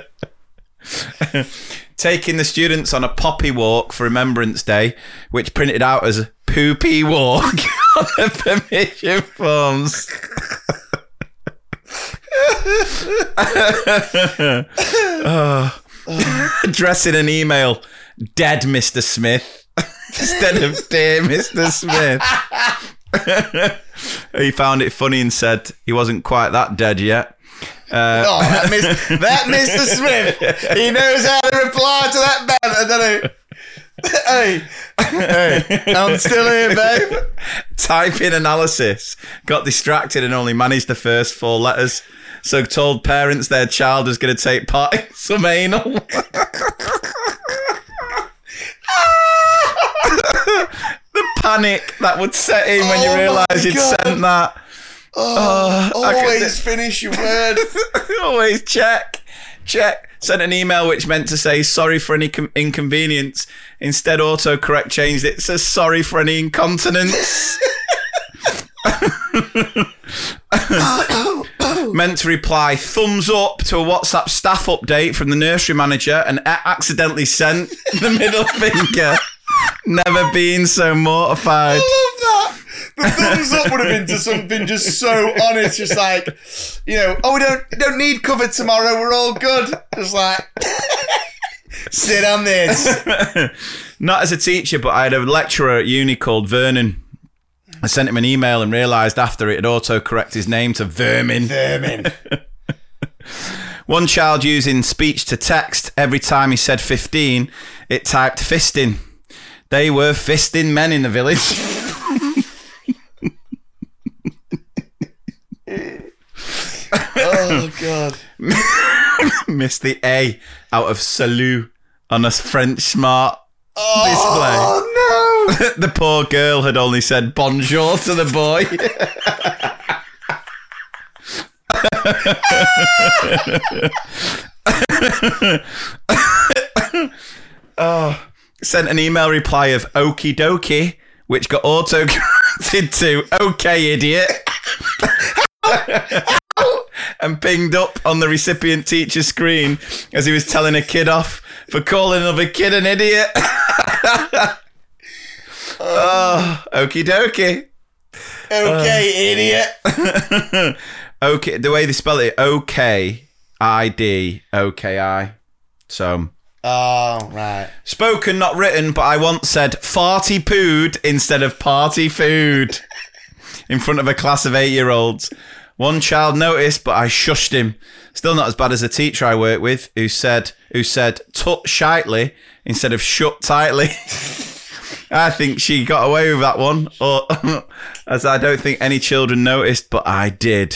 Taking the students on a poppy walk for Remembrance Day, which printed out as poopy walk on the permission forms. Addressing an email, dead Mr. Smith, instead of dear Mr. Smith. He found it funny and said he wasn't quite that dead yet. That Mr. Smith, he knows how to reply to that banner, doesn't he? Hey, I'm still here, babe. Typing analysis, got distracted and only managed the first 4 letters. So told parents their child was going to take part in some anal. The panic that would set in when you realise you'd sent that. Always finish your word. Always check. Sent an email which meant to say sorry for any inconvenience. Instead, autocorrect changed it to sorry for any incontinence. Meant to reply thumbs up to a WhatsApp staff update from the nursery manager and accidentally sent the middle finger. Never been so mortified. I love that. The thumbs up would have been to something just so honest, just like, we don't need cover tomorrow, we're all good. Just like, sit on this. Not as a teacher, but I had a lecturer at uni called Vernon. I sent him an email and realised after it had autocorrected his name to Vermin. One child using speech to text, every time he said 15, it typed fisting. They were fisting men in the village. Oh, God. Missed the A out of salut on a French Smart display. Oh no! The poor girl had only said bonjour to the boy. Sent an email reply of okie dokie, which got auto-corrected to okay, idiot. And pinged up on the recipient teacher's screen as he was telling a kid off for calling another kid an idiot. Okie dokie. Okay, idiot. Okay, the way they spell it, O-K-I-D, O-K-I. So... Oh, right. Spoken, not written, but I once said farty pooed instead of party food in front of a class of 8-year-olds. One child noticed, but I shushed him. Still not as bad as a teacher I work with who said tut shitely instead of shut tightly. I think she got away with that one, or as I don't think any children noticed, but I did.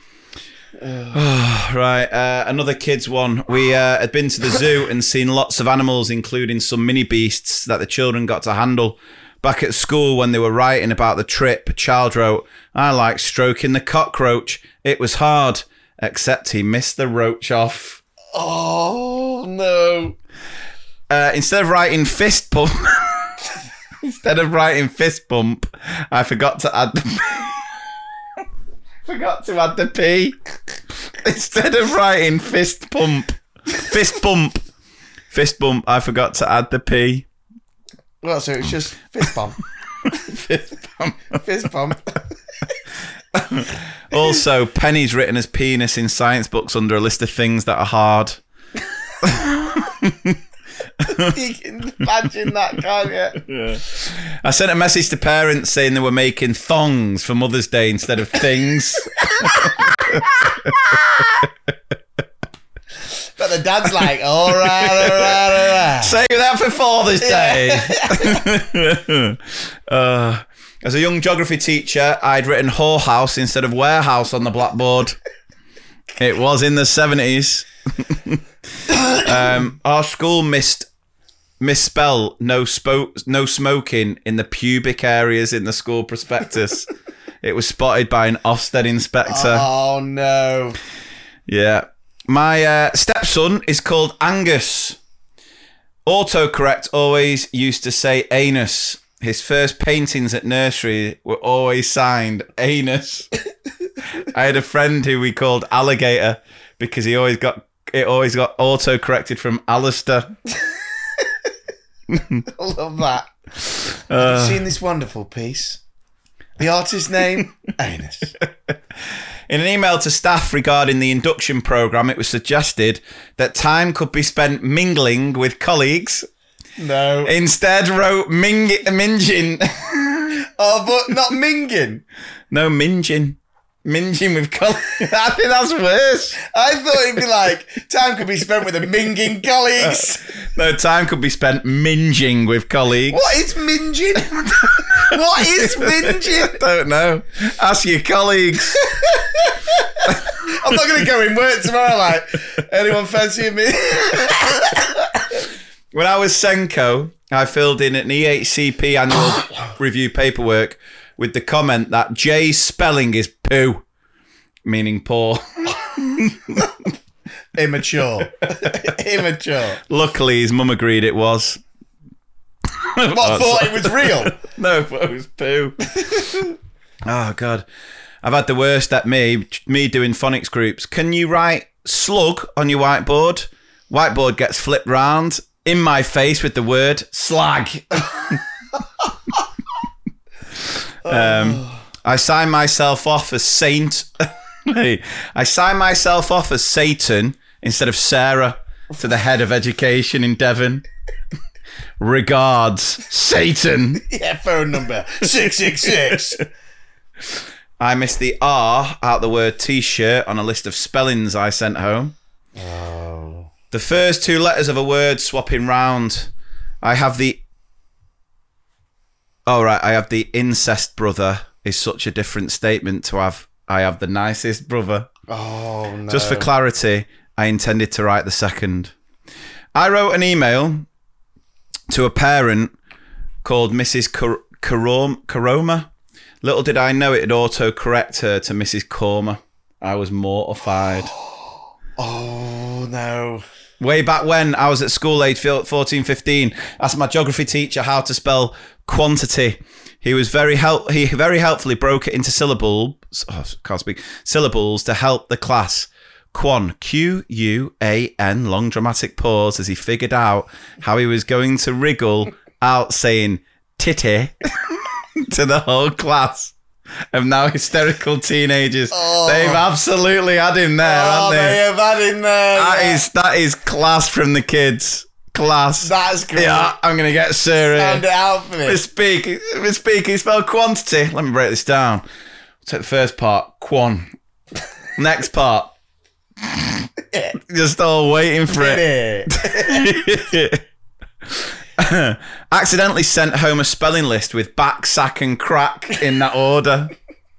Right, another kids one. We had been to the zoo and seen lots of animals, including some mini beasts that the children got to handle. Back at school, when they were writing about the trip, a child wrote, I like stroking the cockroach. It was hard, except he missed the roach off. Oh, no. Instead of writing fist bump, I forgot to add the P. Instead of writing fist bump, I forgot to add the P. Well, so it's just fist bump. Fist bump. Also, Penny's written as penis in science books under a list of things that are hard. You can imagine that, can't you? Yeah. I sent a message to parents saying they were making thongs for Mother's Day instead of things. But the dad's like, all right. Save that for Father's Day. As a young geography teacher, I'd written whorehouse instead of warehouse on the blackboard. It was in the 70s. Our school misspell no smoking in the pubic areas in the school prospectus. It was spotted by an Ofsted inspector. Oh, no. Yeah. My stepson is called Angus. Autocorrect always used to say anus. His first paintings at nursery were always signed Anus. I had a friend who we called Alligator because it always got auto-corrected from Alistair. I love that. Have you seen this wonderful piece? The artist's name? Anus. In an email to staff regarding the induction programme, it was suggested that time could be spent mingling with colleagues. No. Instead wrote minging. Oh, but not minging. No, minging. Minging with colleagues. I think that's worse. I thought it'd be like, time could be spent with the minging colleagues. No, time could be spent minging with colleagues. What is minging? What is minging? I don't know. Ask your colleagues. I'm not going to go in work tomorrow like, anyone fancy me? When I was Senko, I filled in an EHCP annual review paperwork with the comment that Jay's spelling is poo, meaning poor. Immature. Luckily, his mum agreed it was. What, thought it was real? No, but it was poo. Oh, God. I've had the worst at me doing phonics groups. Can you write slug on your whiteboard? Whiteboard gets flipped round in my face with the word slag. I sign myself off as Saint. I sign myself off as Satan instead of Sarah to the head of education in Devon. Regards, Satan. Yeah, phone number 666. I missed the R out the word t-shirt on a list of spellings I sent home. Oh. The first two letters of a word swapping round. I have the incest brother is such a different statement to have I have the nicest brother. Oh, no. Just for clarity, I intended to write the second. I wrote an email to a parent called Mrs. Karoma. Little did I know it'd auto-correct her to Mrs. Korma. I was mortified. Oh, no. Way back when I was at school age 14, 15, asked my geography teacher how to spell quantity. He very helpfully broke it into syllables. Oh, can't speak. Syllables to help the class. Quan, Q-U-A-N, long dramatic pause as he figured out how he was going to wriggle out saying titty to the whole class of now hysterical teenagers. Oh. They've absolutely had him there, haven't they? They have had him there. That is class from the kids. Class. That's great. Yeah, I'm going to get Sarah. Sound it out for me. We're speaking, spell quantity. Let me break this down. Take the first part, quan. Next part. Just all waiting for it. Accidentally sent home a spelling list with back, sack and crack in that order.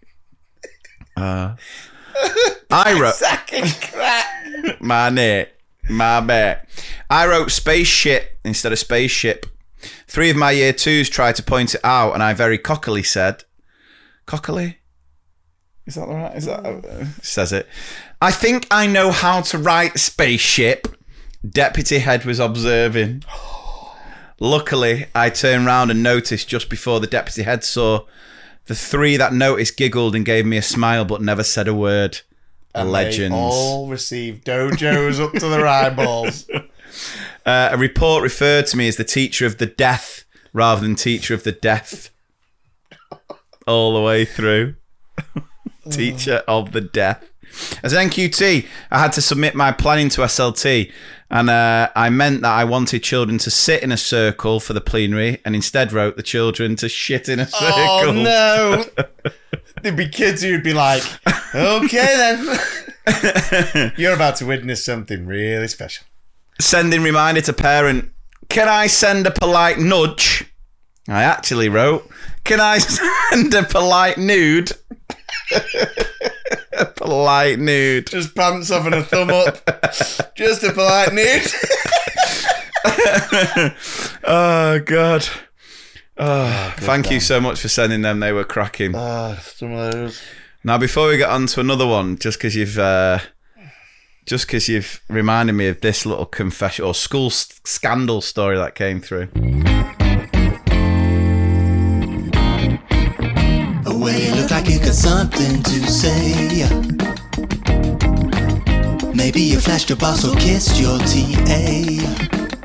I wrote Sack and crack. my bad. I wrote spaceship instead of spaceship. 3 of my year 2s tried to point it out, and I very cockily said, "Cockily? Is that right? Is that says it? I think I know how to write spaceship." Deputy head was observing. Luckily, I turned round and noticed just before the deputy head saw. The 3 that noticed giggled and gave me a smile, but never said a word. And Legends. they all received dojos up to their eyeballs. A report referred to me as the teacher of the death rather than teacher of the deaf. All the way through. Teacher of the deaf. As an NQT, I had to submit my planning to SLT, and I meant that I wanted children to sit in a circle for the plenary, and instead wrote the children to shit in a circle. Oh, no. There'd be kids who'd be like, okay then. You're about to witness something really special. Sending reminder to parent, can I send a polite nudge? I actually wrote, can I send a polite nude? A polite nude. Just pants off and a thumb up. Just a polite nude. Oh, God. Oh, thank you so much for sending them. They were cracking. Some of those. Now, before we get on to another one, just because you've reminded me of this little confession or school scandal story that came through. Well, you look like you got something to say. Maybe you flashed your boss or kissed your TA.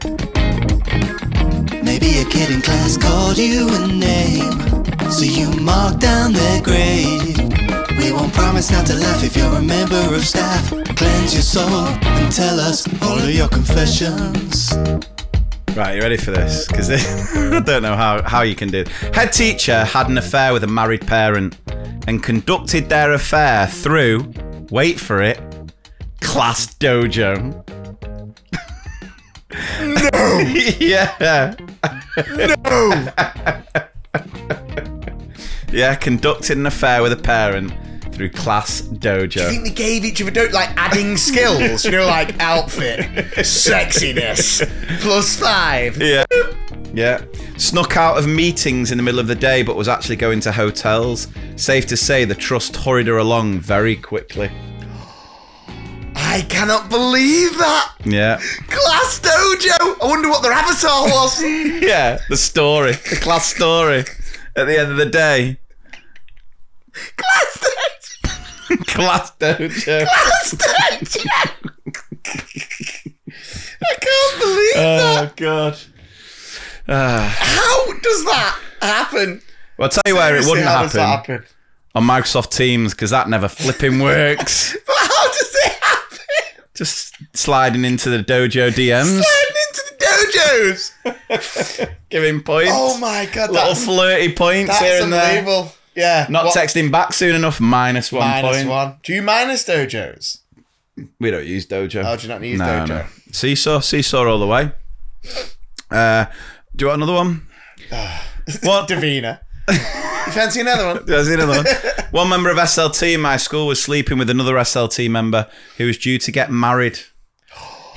Maybe a kid in class called you a name, so you marked down their grade. We won't promise not to laugh if you're a member of staff. Cleanse your soul and tell us all of your confessions. Right, you ready for this? Because I don't know how you can do it. Head teacher had an affair with a married parent and conducted their affair through, wait for it, class dojo. No! Yeah. No! Yeah, conducted an affair with a parent through class dojo. Do you think they gave each other like adding skills? You know, like outfit, sexiness, +5. Yeah. Snuck out of meetings in the middle of the day, but was actually going to hotels. Safe to say the trust hurried her along very quickly. I cannot believe that. Yeah. Class dojo. I wonder what their avatar was. Yeah, the class story at the end of the day. Class dojo. Class dojo. Class dojo. I can't believe that. Oh, God. How does that happen? Well, I'll tell you where it wouldn't How does that happen. On Microsoft Teams, because that never flipping works. But how does it happen? Just sliding into the dojo DMs. Sliding into the dojos. Giving points. Oh my God. Little flirty points here That's and there. unbelievable. Yeah. Not texting back soon enough, -1 point. -1. Do you minus dojos? We don't use dojo. Oh, do you not use dojo? No. Seesaw all the way. Do you want another one? What? Davina. You fancy another one? There's another one. One member of SLT in my school was sleeping with another SLT member who was due to get married.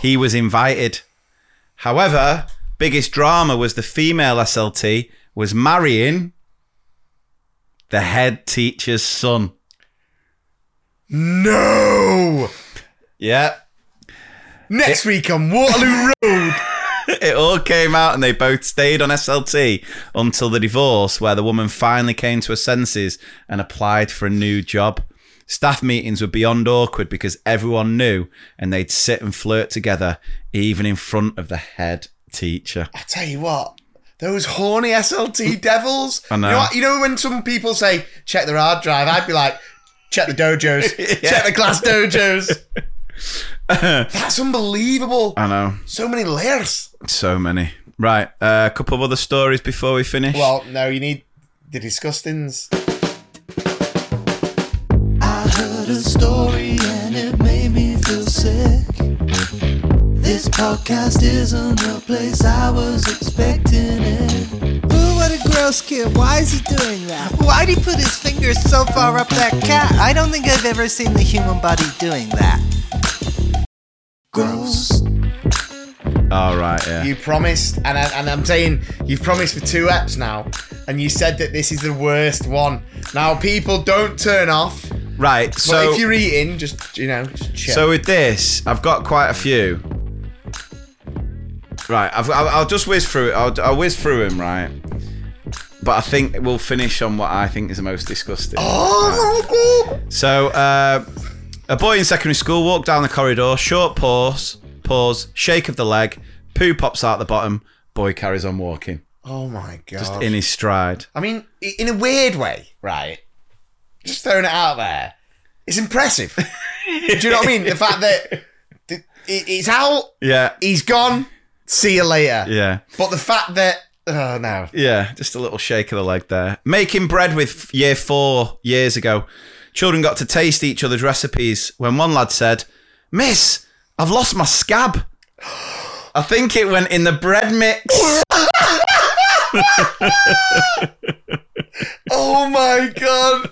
He was invited. However, biggest drama was the female SLT was marrying the head teacher's son. No! Yeah. Next week on Waterloo Road. It all came out and they both stayed on SLT until the divorce, where the woman finally came to her senses and applied for a new job. Staff meetings were beyond awkward because everyone knew and they'd sit and flirt together, even in front of the head teacher. I tell you what, those horny SLT devils. I know. You know when some people say, check their hard drive, I'd be like, check the dojos. Check the class dojos. That's unbelievable. I know. So many layers. So many. Right, a couple of other stories before we finish. Well, no, you need the disgustings. I heard a story and it made me feel sick. This podcast isn't the place I was expecting it. Ooh, what a gross kid. Why is he doing that? Why'd he put his fingers so far up that cat? I don't think I've ever seen the human body doing that. Gross. All right, yeah. You promised, and I'm saying you've promised for 2 eps now, and you said that this is the worst one. Now, people, don't turn off. Right, But so if you're eating, just chill. so with this, I've got quite a few. Right, I'll just whiz through it. I'll whiz through them, right? But I think we'll finish on what I think is the most disgusting. Oh my God. So, a boy in secondary school walked down the corridor, short pause, shake of the leg, poo pops out the bottom, boy carries on walking. Oh my God. Just in his stride. I mean, in a weird way, right? Just throwing it out there. It's impressive. Do you know what I mean? The fact that it's out, Yeah. he's gone, see you later. Yeah. But the fact that, oh no. Yeah, just a little shake of the leg there. Making bread with year 4 years ago. Children got to taste each other's recipes when one lad said, "Miss, I've lost my scab. I think it went in the bread mix." Oh my God.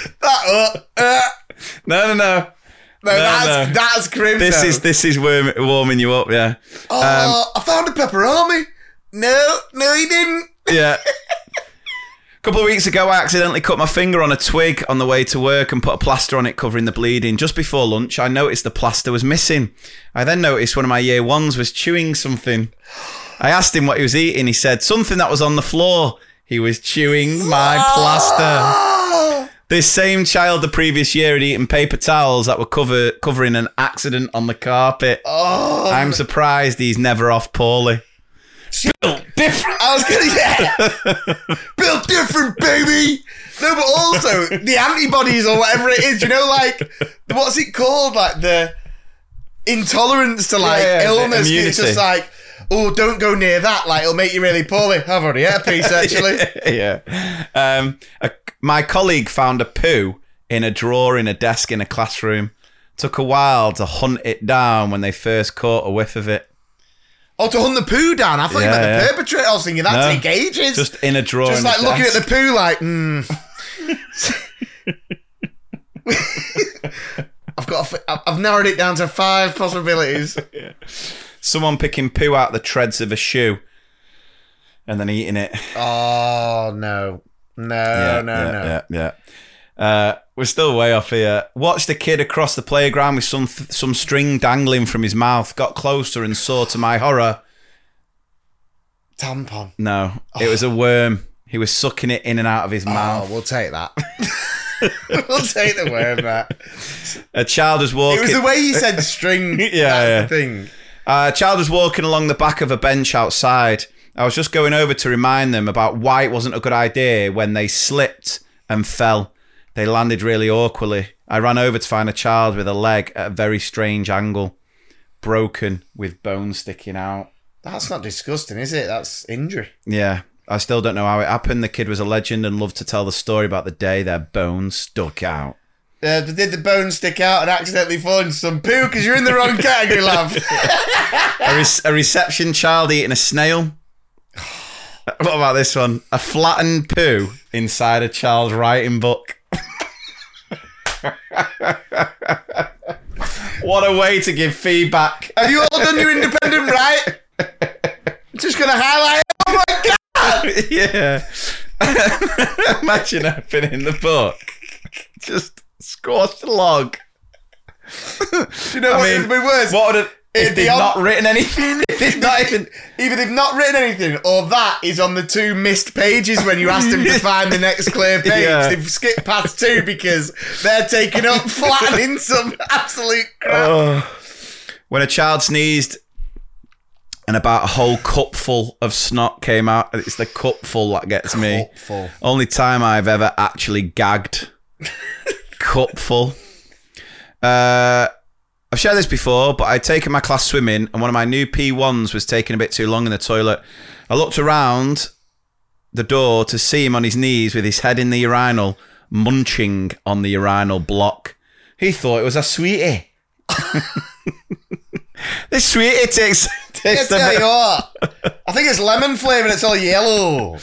No. That's grim. This is warming you up, yeah. I found a pepperoni. No, you didn't. Yeah. A couple of weeks ago, I accidentally cut my finger on a twig on the way to work and put a plaster on it covering the bleeding. Just before lunch, I noticed the plaster was missing. I then noticed one of my year 1s was chewing something. I asked him what he was eating. He said, something that was on the floor. He was chewing my plaster. This same child the previous year had eaten paper towels that were covering an accident on the carpet. I'm surprised he's never off poorly. Built different. I was gonna built different, baby. No, but also the antibodies or whatever it is. You know, like what's it called? Like the intolerance to illness. It's just like, oh, don't go near that. Like it'll make you really poorly. I've already had a piece actually. Yeah. My colleague found a poo in a drawer in a desk in a classroom. Took a while to hunt it down when they first caught a whiff of it. Oh, to hunt the poo down. I thought you meant the perpetrator. I was thinking that'd take ages. Just in a drawer. Just in like a looking desk. at the poo, like, I've narrowed it down to 5 possibilities. Yeah. Someone picking poo out the treads of a shoe and then eating it. Oh no. Yeah. We're still way off here. Watched a kid across the playground with some string dangling from his mouth. Got closer and saw, to my horror, Tampon. no, it was a worm. He was sucking it in and out of his mouth. Oh, we'll take that. We'll take the worm, that. A child was walking. It was the way you said string. That's the thing. A child was walking along the back of a bench outside. I was just going over to remind them about why it wasn't a good idea when they slipped and fell. They landed really awkwardly. I ran over to find a child with a leg at a very strange angle, broken with bones sticking out. That's not disgusting, is it? That's injury. Yeah, I still don't know how it happened. The kid was a legend and loved to tell the story about the day their bones stuck out. Did the bone stick out and accidentally fall into some poo because you're in the wrong category, love? A reception child eating a snail. What about this one? A flattened poo inside a child's writing book. What a way to give feedback. Have you all done your independent right? Just going to highlight it. Oh my God! Yeah. Imagine opening the book. Just squashed log. Do you know what would be worse? What would if they've not written anything? Either they've not written anything, or that is on the 2 missed pages when you asked them to find the next clear page. Yeah. They've skipped past 2 because they're taking up flattening some absolute crap. When a child sneezed and about a whole cupful of snot came out, it's the cupful that gets me. Cupful. Only time I've ever actually gagged. Cupful. I've shared this before, but I'd taken my class swimming and one of my new P1s was taking a bit too long in the toilet. I looked around the door to see him on his knees with his head in the urinal, munching on the urinal block. He thought it was a sweetie. This sweetie tastes I tell you what, I think it's lemon flavour and it's all yellow.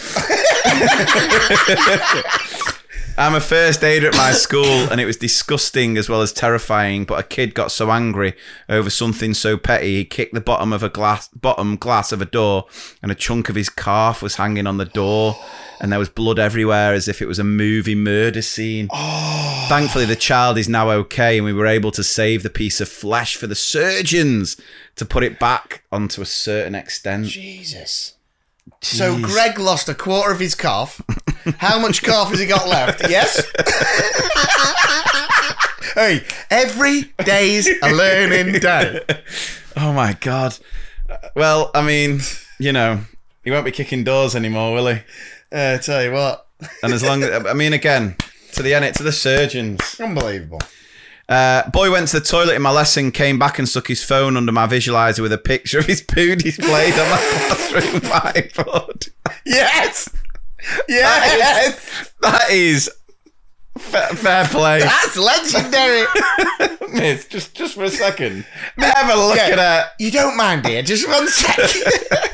I'm a first aider at my school and it was disgusting as well as terrifying, but a kid got so angry over something so petty he kicked the bottom glass of a door and a chunk of his calf was hanging on the door and there was blood everywhere as if it was a movie murder scene. Thankfully the child is now okay and we were able to save the piece of flesh for the surgeons to put it back onto a certain extent. Jesus. So Greg lost a quarter of his calf. How much calf has he got left? Yes? Hey, every day's a learning day. Oh my God. Well, I mean, you know, he won't be kicking doors anymore, will he? Tell you what. And as long as, I mean, again, to the surgeons. Unbelievable. Boy went to the toilet in my lesson, came back and stuck his phone under my visualizer with a picture of his poo displayed on my classroom whiteboard. Yes! Yes! That is fair play. That's legendary. Miss, just for a second. Have a look at her. You don't mind, dear? Just 1 second.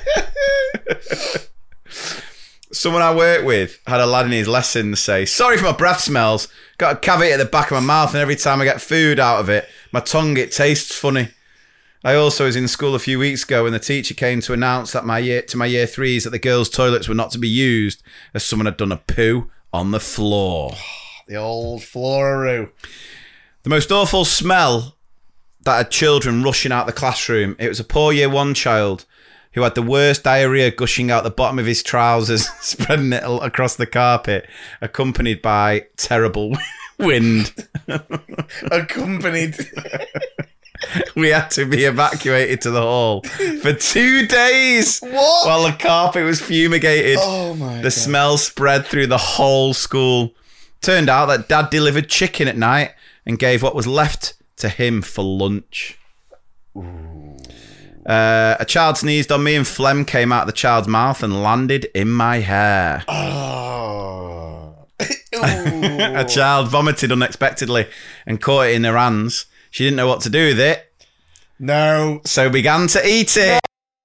Someone I work with had a lad in his lesson say, "Sorry if my breath smells. Got a cavity at the back of my mouth and every time I get food out of it, my tongue, it tastes funny." I also was in school a few weeks ago when the teacher came to announce that to my year threes that the girls' toilets were not to be used as someone had done a poo on the floor. The old flooraroo. The most awful smell that had children rushing out the classroom. It was a poor year 1 child who had the worst diarrhea gushing out the bottom of his trousers, spreading it across the carpet, accompanied by terrible wind. Accompanied. We had to be evacuated to the hall for 2 days. What? While the carpet was fumigated. Oh my God. The smell spread through the whole school. Turned out that Dad delivered chicken at night and gave what was left to him for lunch. A child sneezed on me and phlegm came out of the child's mouth and landed in my hair. Oh. A child vomited unexpectedly and caught it in her hands. She didn't know what to do with it. No. So began to eat it.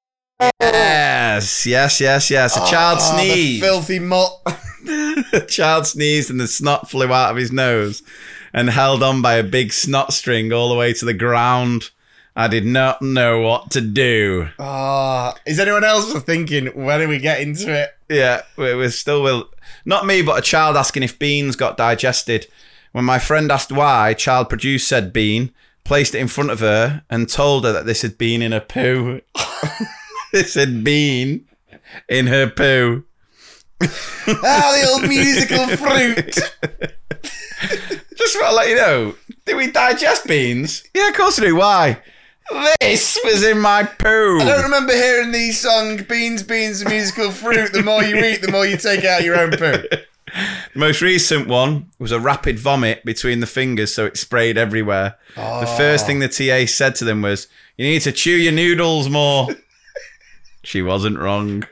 Yes. A child sneezed. The filthy mutt. A child sneezed and the snot flew out of his nose and held on by a big snot string all the way to the ground. I did not know what to do. Is anyone else thinking, when do we get into it? Yeah, we're still... Not me, but a child asking if beans got digested. When my friend asked why, child produced said bean, placed it in front of her and told her that this had been in her poo. This had been in her poo. The old musical fruit. Just want to let you know, do we digest beans? Yeah, of course we do. Why? This was in my poo. I don't remember hearing the song Beans, musical fruit. The more you eat, the more you take out your own poo. The most recent one was a rapid vomit between the fingers, so it sprayed everywhere. The first thing the TA said to them was, "You need to chew your noodles more." She wasn't wrong.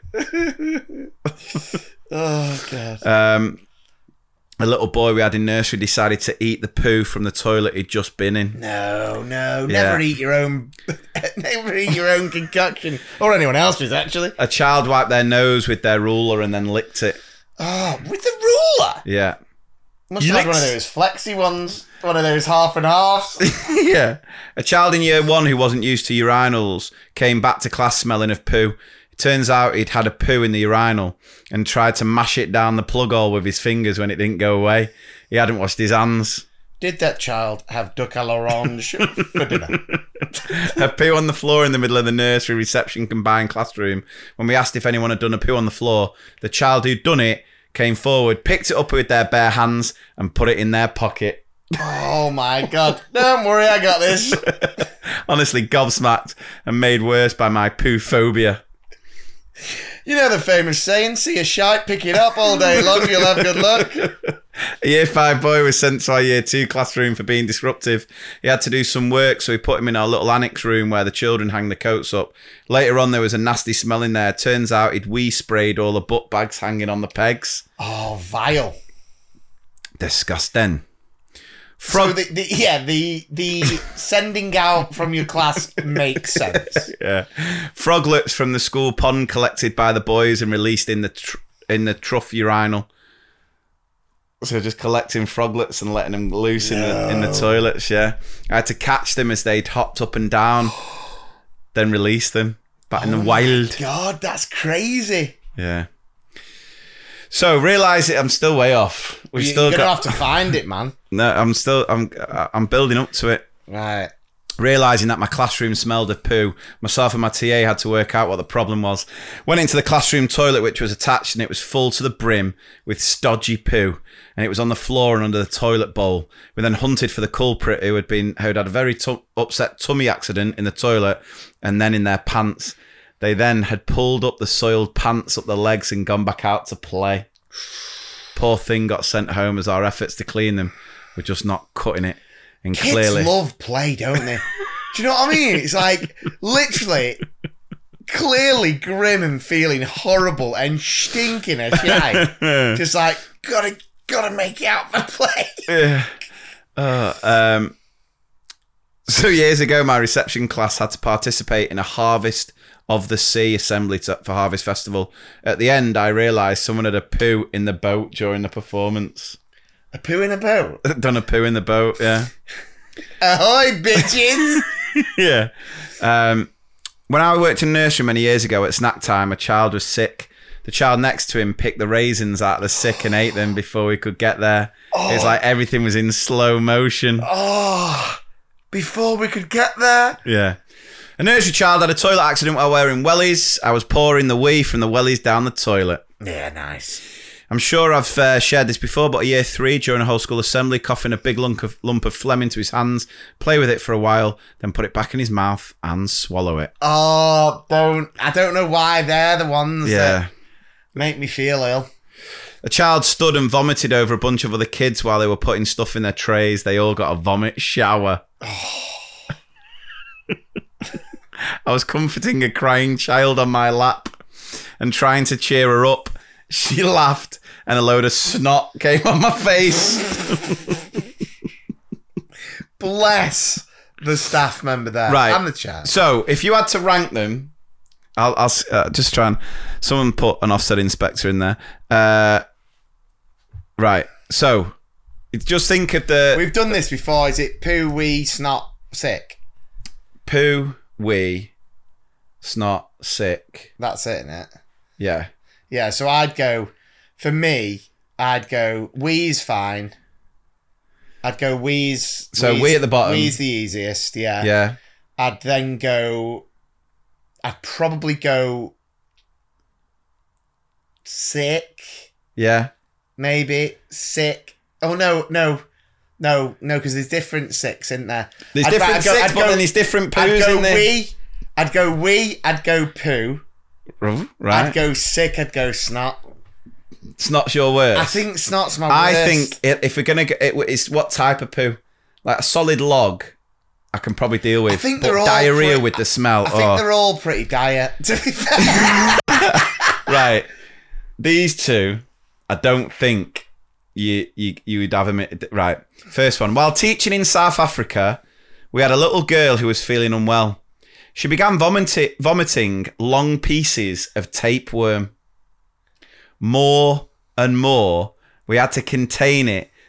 Oh, God. A little boy we had in nursery decided to eat the poo from the toilet he'd just been in. No, never eat your own. Never eat your own concoction, or anyone else's. Actually, A child wiped their nose with their ruler and then licked it. with the ruler. Yeah. Must have had one of those flexy ones. One of those half and halves. Yeah. A child in year 1 who wasn't used to urinals came back to class smelling of poo. It turns out he'd had a poo in the urinal and tried to mash it down the plug hole with his fingers when it didn't go away. He hadn't washed his hands. Did that child have duck à l'orange for dinner? A poo on the floor in the middle of the nursery reception combined classroom. When we asked if anyone had done a poo on the floor, the child who'd done it came forward, picked it up with their bare hands and put it in their pocket. Oh my God. Don't worry, I got this. Honestly, gobsmacked and made worse by my poo phobia. You know the famous saying, see a shite, pick it up all day long, you'll have good luck. A year 5 boy was sent to our year 2 classroom for being disruptive. He had to do some work, so we put him in our little annex room where the children hang the coats up. Later on, there was a nasty smell in there. Turns out he'd wee sprayed all the butt bags hanging on the pegs. Oh, vile. Disgusting. So the sending out from your class makes sense. Yeah. Froglets from the school pond collected by the boys and released in the trough urinal. So just collecting froglets and letting them loose in the toilets, yeah. I had to catch them as they'd hopped up and down, then release them back in the wild. God, that's crazy. Yeah. So realise it, I'm still way off. You're gonna have to find it, man. No, I'm building up to it. Right. Realising that my classroom smelled of poo, myself and my TA had to work out what the problem was. Went into the classroom toilet, which was attached, and it was full to the brim with stodgy poo, and it was on the floor and under the toilet bowl. We then hunted for the culprit who had a very upset tummy accident in the toilet and then in their pants. They then had pulled up the soiled pants up their legs and gone back out to play. Poor thing got sent home as our efforts to clean them were just not cutting it. And Kids clearly love play, don't they? Do you know what I mean? It's like literally, clearly grim and feeling horrible and stinking a shite. Just like gotta make it out for play. Yeah. So years ago, my reception class had to participate in a Harvest of the Sea assembly for Harvest Festival. At the end, I realised someone had a poo in the boat during the performance. A poo in a boat? Done a poo in the boat, yeah. Ahoy, bitches! Yeah. When I worked in nursery many years ago at snack time, a child was sick. The child next to him picked the raisins out of the sick and ate them before we could get there. It was like everything was in slow motion. Oh, before we could get there? Yeah. A nursery child had a toilet accident while wearing wellies. I was pouring the wee from the wellies down the toilet. Yeah, nice. I'm sure I've shared this before, but a year 3 during a whole school assembly, coughing a big lump of phlegm into his hands, play with it for a while, then put it back in his mouth and swallow it. Oh, I don't know why they're the ones that make me feel ill. A child stood and vomited over a bunch of other kids while they were putting stuff in their trays. They all got a vomit shower. I was comforting a crying child on my lap and trying to cheer her up. She laughed and a load of snot came on my face. Bless the staff member there. Right. And the child. So, if you had to rank them, I'll just try and... Someone put an Ofsted inspector in there. Right. So, just think of the... We've done this before. Is it poo, wee, snot, sick? Poo, wee, snot, sick. That's it, isn't it? Yeah. Yeah, so for me, I'd go wee's fine. I'd go wee's. So wee at the bottom. Wee's the easiest, yeah. Yeah. I'd probably go sick. Yeah. Maybe sick. Oh, no, because there's different sicks, isn't there? There's different sicks, but then there's different poos, isn't there? I'd go wee, I'd go poo. Right. I'd go sick, I'd go snot. Snot's your worst? I think snot's my worst. I think if we're going to... It's what type of poo? Like a solid log, I can probably deal with. I think but they're all diarrhea with the smell. I think they're all pretty dire, to be fair. Right. These two, I don't think you would have them... Right. First one. While teaching in South Africa, we had a little girl who was feeling unwell. She began vomiting long pieces of tapeworm. More and more, we had to contain it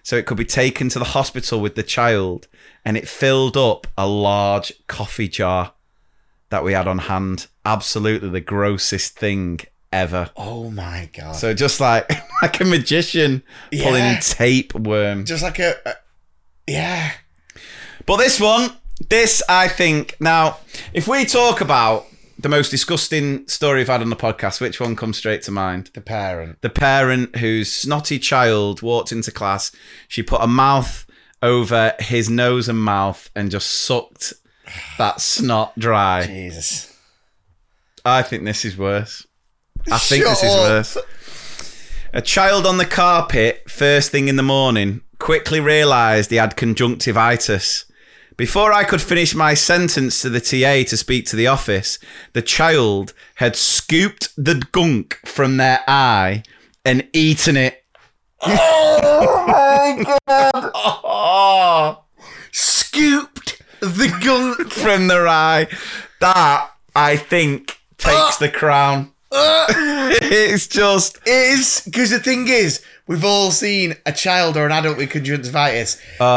so it could be taken to the hospital with the child, and it filled up a large coffee jar that we had on hand. Absolutely the grossest thing ever. Oh my God. So just like a magician pulling tapeworm. Just like yeah. But this I think, now, if we talk about the most disgusting story we've had on the podcast, which one comes straight to mind? The parent. The parent whose snotty child walked into class. She put a mouth over his nose and mouth and just sucked that snot dry. Jesus. I think this is worse. I think Shut this is up. worse. A child on the carpet, first thing in the morning, quickly realised he had conjunctivitis. Before I could finish my sentence to the TA to speak to the office, the child had scooped the gunk from their eye and eaten it. Oh my God. Oh. Scooped the gunk From their eye. That, I think, takes the crown. It's just... It is, because the thing is, we've all seen a child or an adult with conjunctivitis.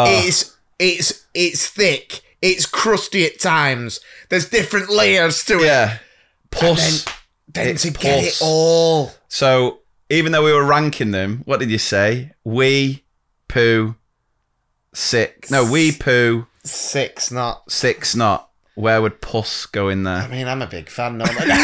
It's thick. It's crusty at times. There's different layers to it. Yeah. Puss. Then It's to get puss. it all. So, even though we were ranking them, what did you say? Wee, poo, sick. No, wee, poo, 6, not. sick, snot. Where would puss go in I there? mean, I'm a big fan. No,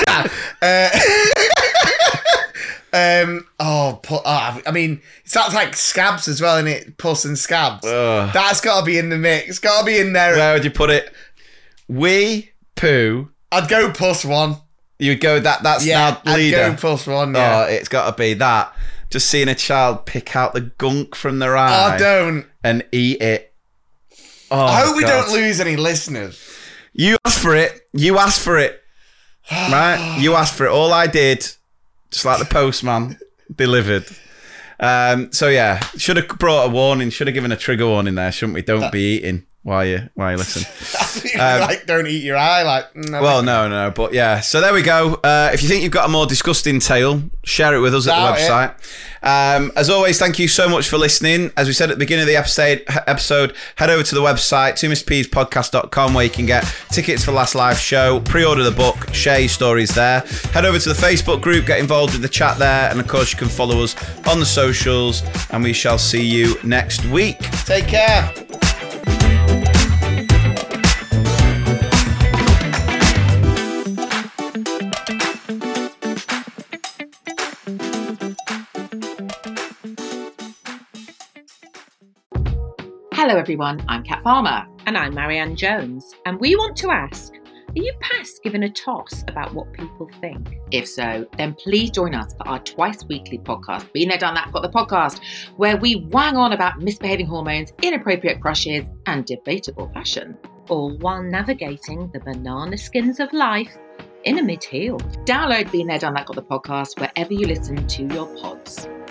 I mean, it sounds like scabs as well, innit? Puss and scabs. Ugh. That's got to be in the mix. Got to be in there. Where would you put it? Wee, poo. I'd go puss 1. You'd go, that's Yeah, now leader. I'd go puss 1, yeah. Oh, it's got to be that. Just seeing a child pick out the gunk from their eye I don't. and eat it. Oh, I hope we God. don't lose any listeners. You asked for it. You asked for it. Right? You asked for it. All I did, just like the postman, delivered. So yeah, should have brought a warning. Should have given a trigger warning there, shouldn't we? Don't be eating while you listen. Like, don't eat your eye. Like, no. Well, no, but yeah. So there we go. If you think you've got a more disgusting tale, share it with us at the Doubt website. As always, thank you so much for listening. As we said at the beginning of the episode, head over to the website, twomisspeaspodcast.com, where you can get tickets for last live show, pre-order the book, share your stories there. Head over to the Facebook group, get involved with the chat there, and of course you can follow us on the socials, and we shall see you next week. Take care. Hello everyone, I'm Kat Farmer. And I'm Marianne Jones, and we want to ask, are you past giving a toss about what people think? If so, then please join us for our twice weekly podcast, Been There Done That Got the Podcast, where we wang on about misbehaving hormones, inappropriate crushes and debatable fashion. All while navigating the banana skins of life in a mid-heel. Download Been There Done That Got the Podcast wherever you listen to your pods.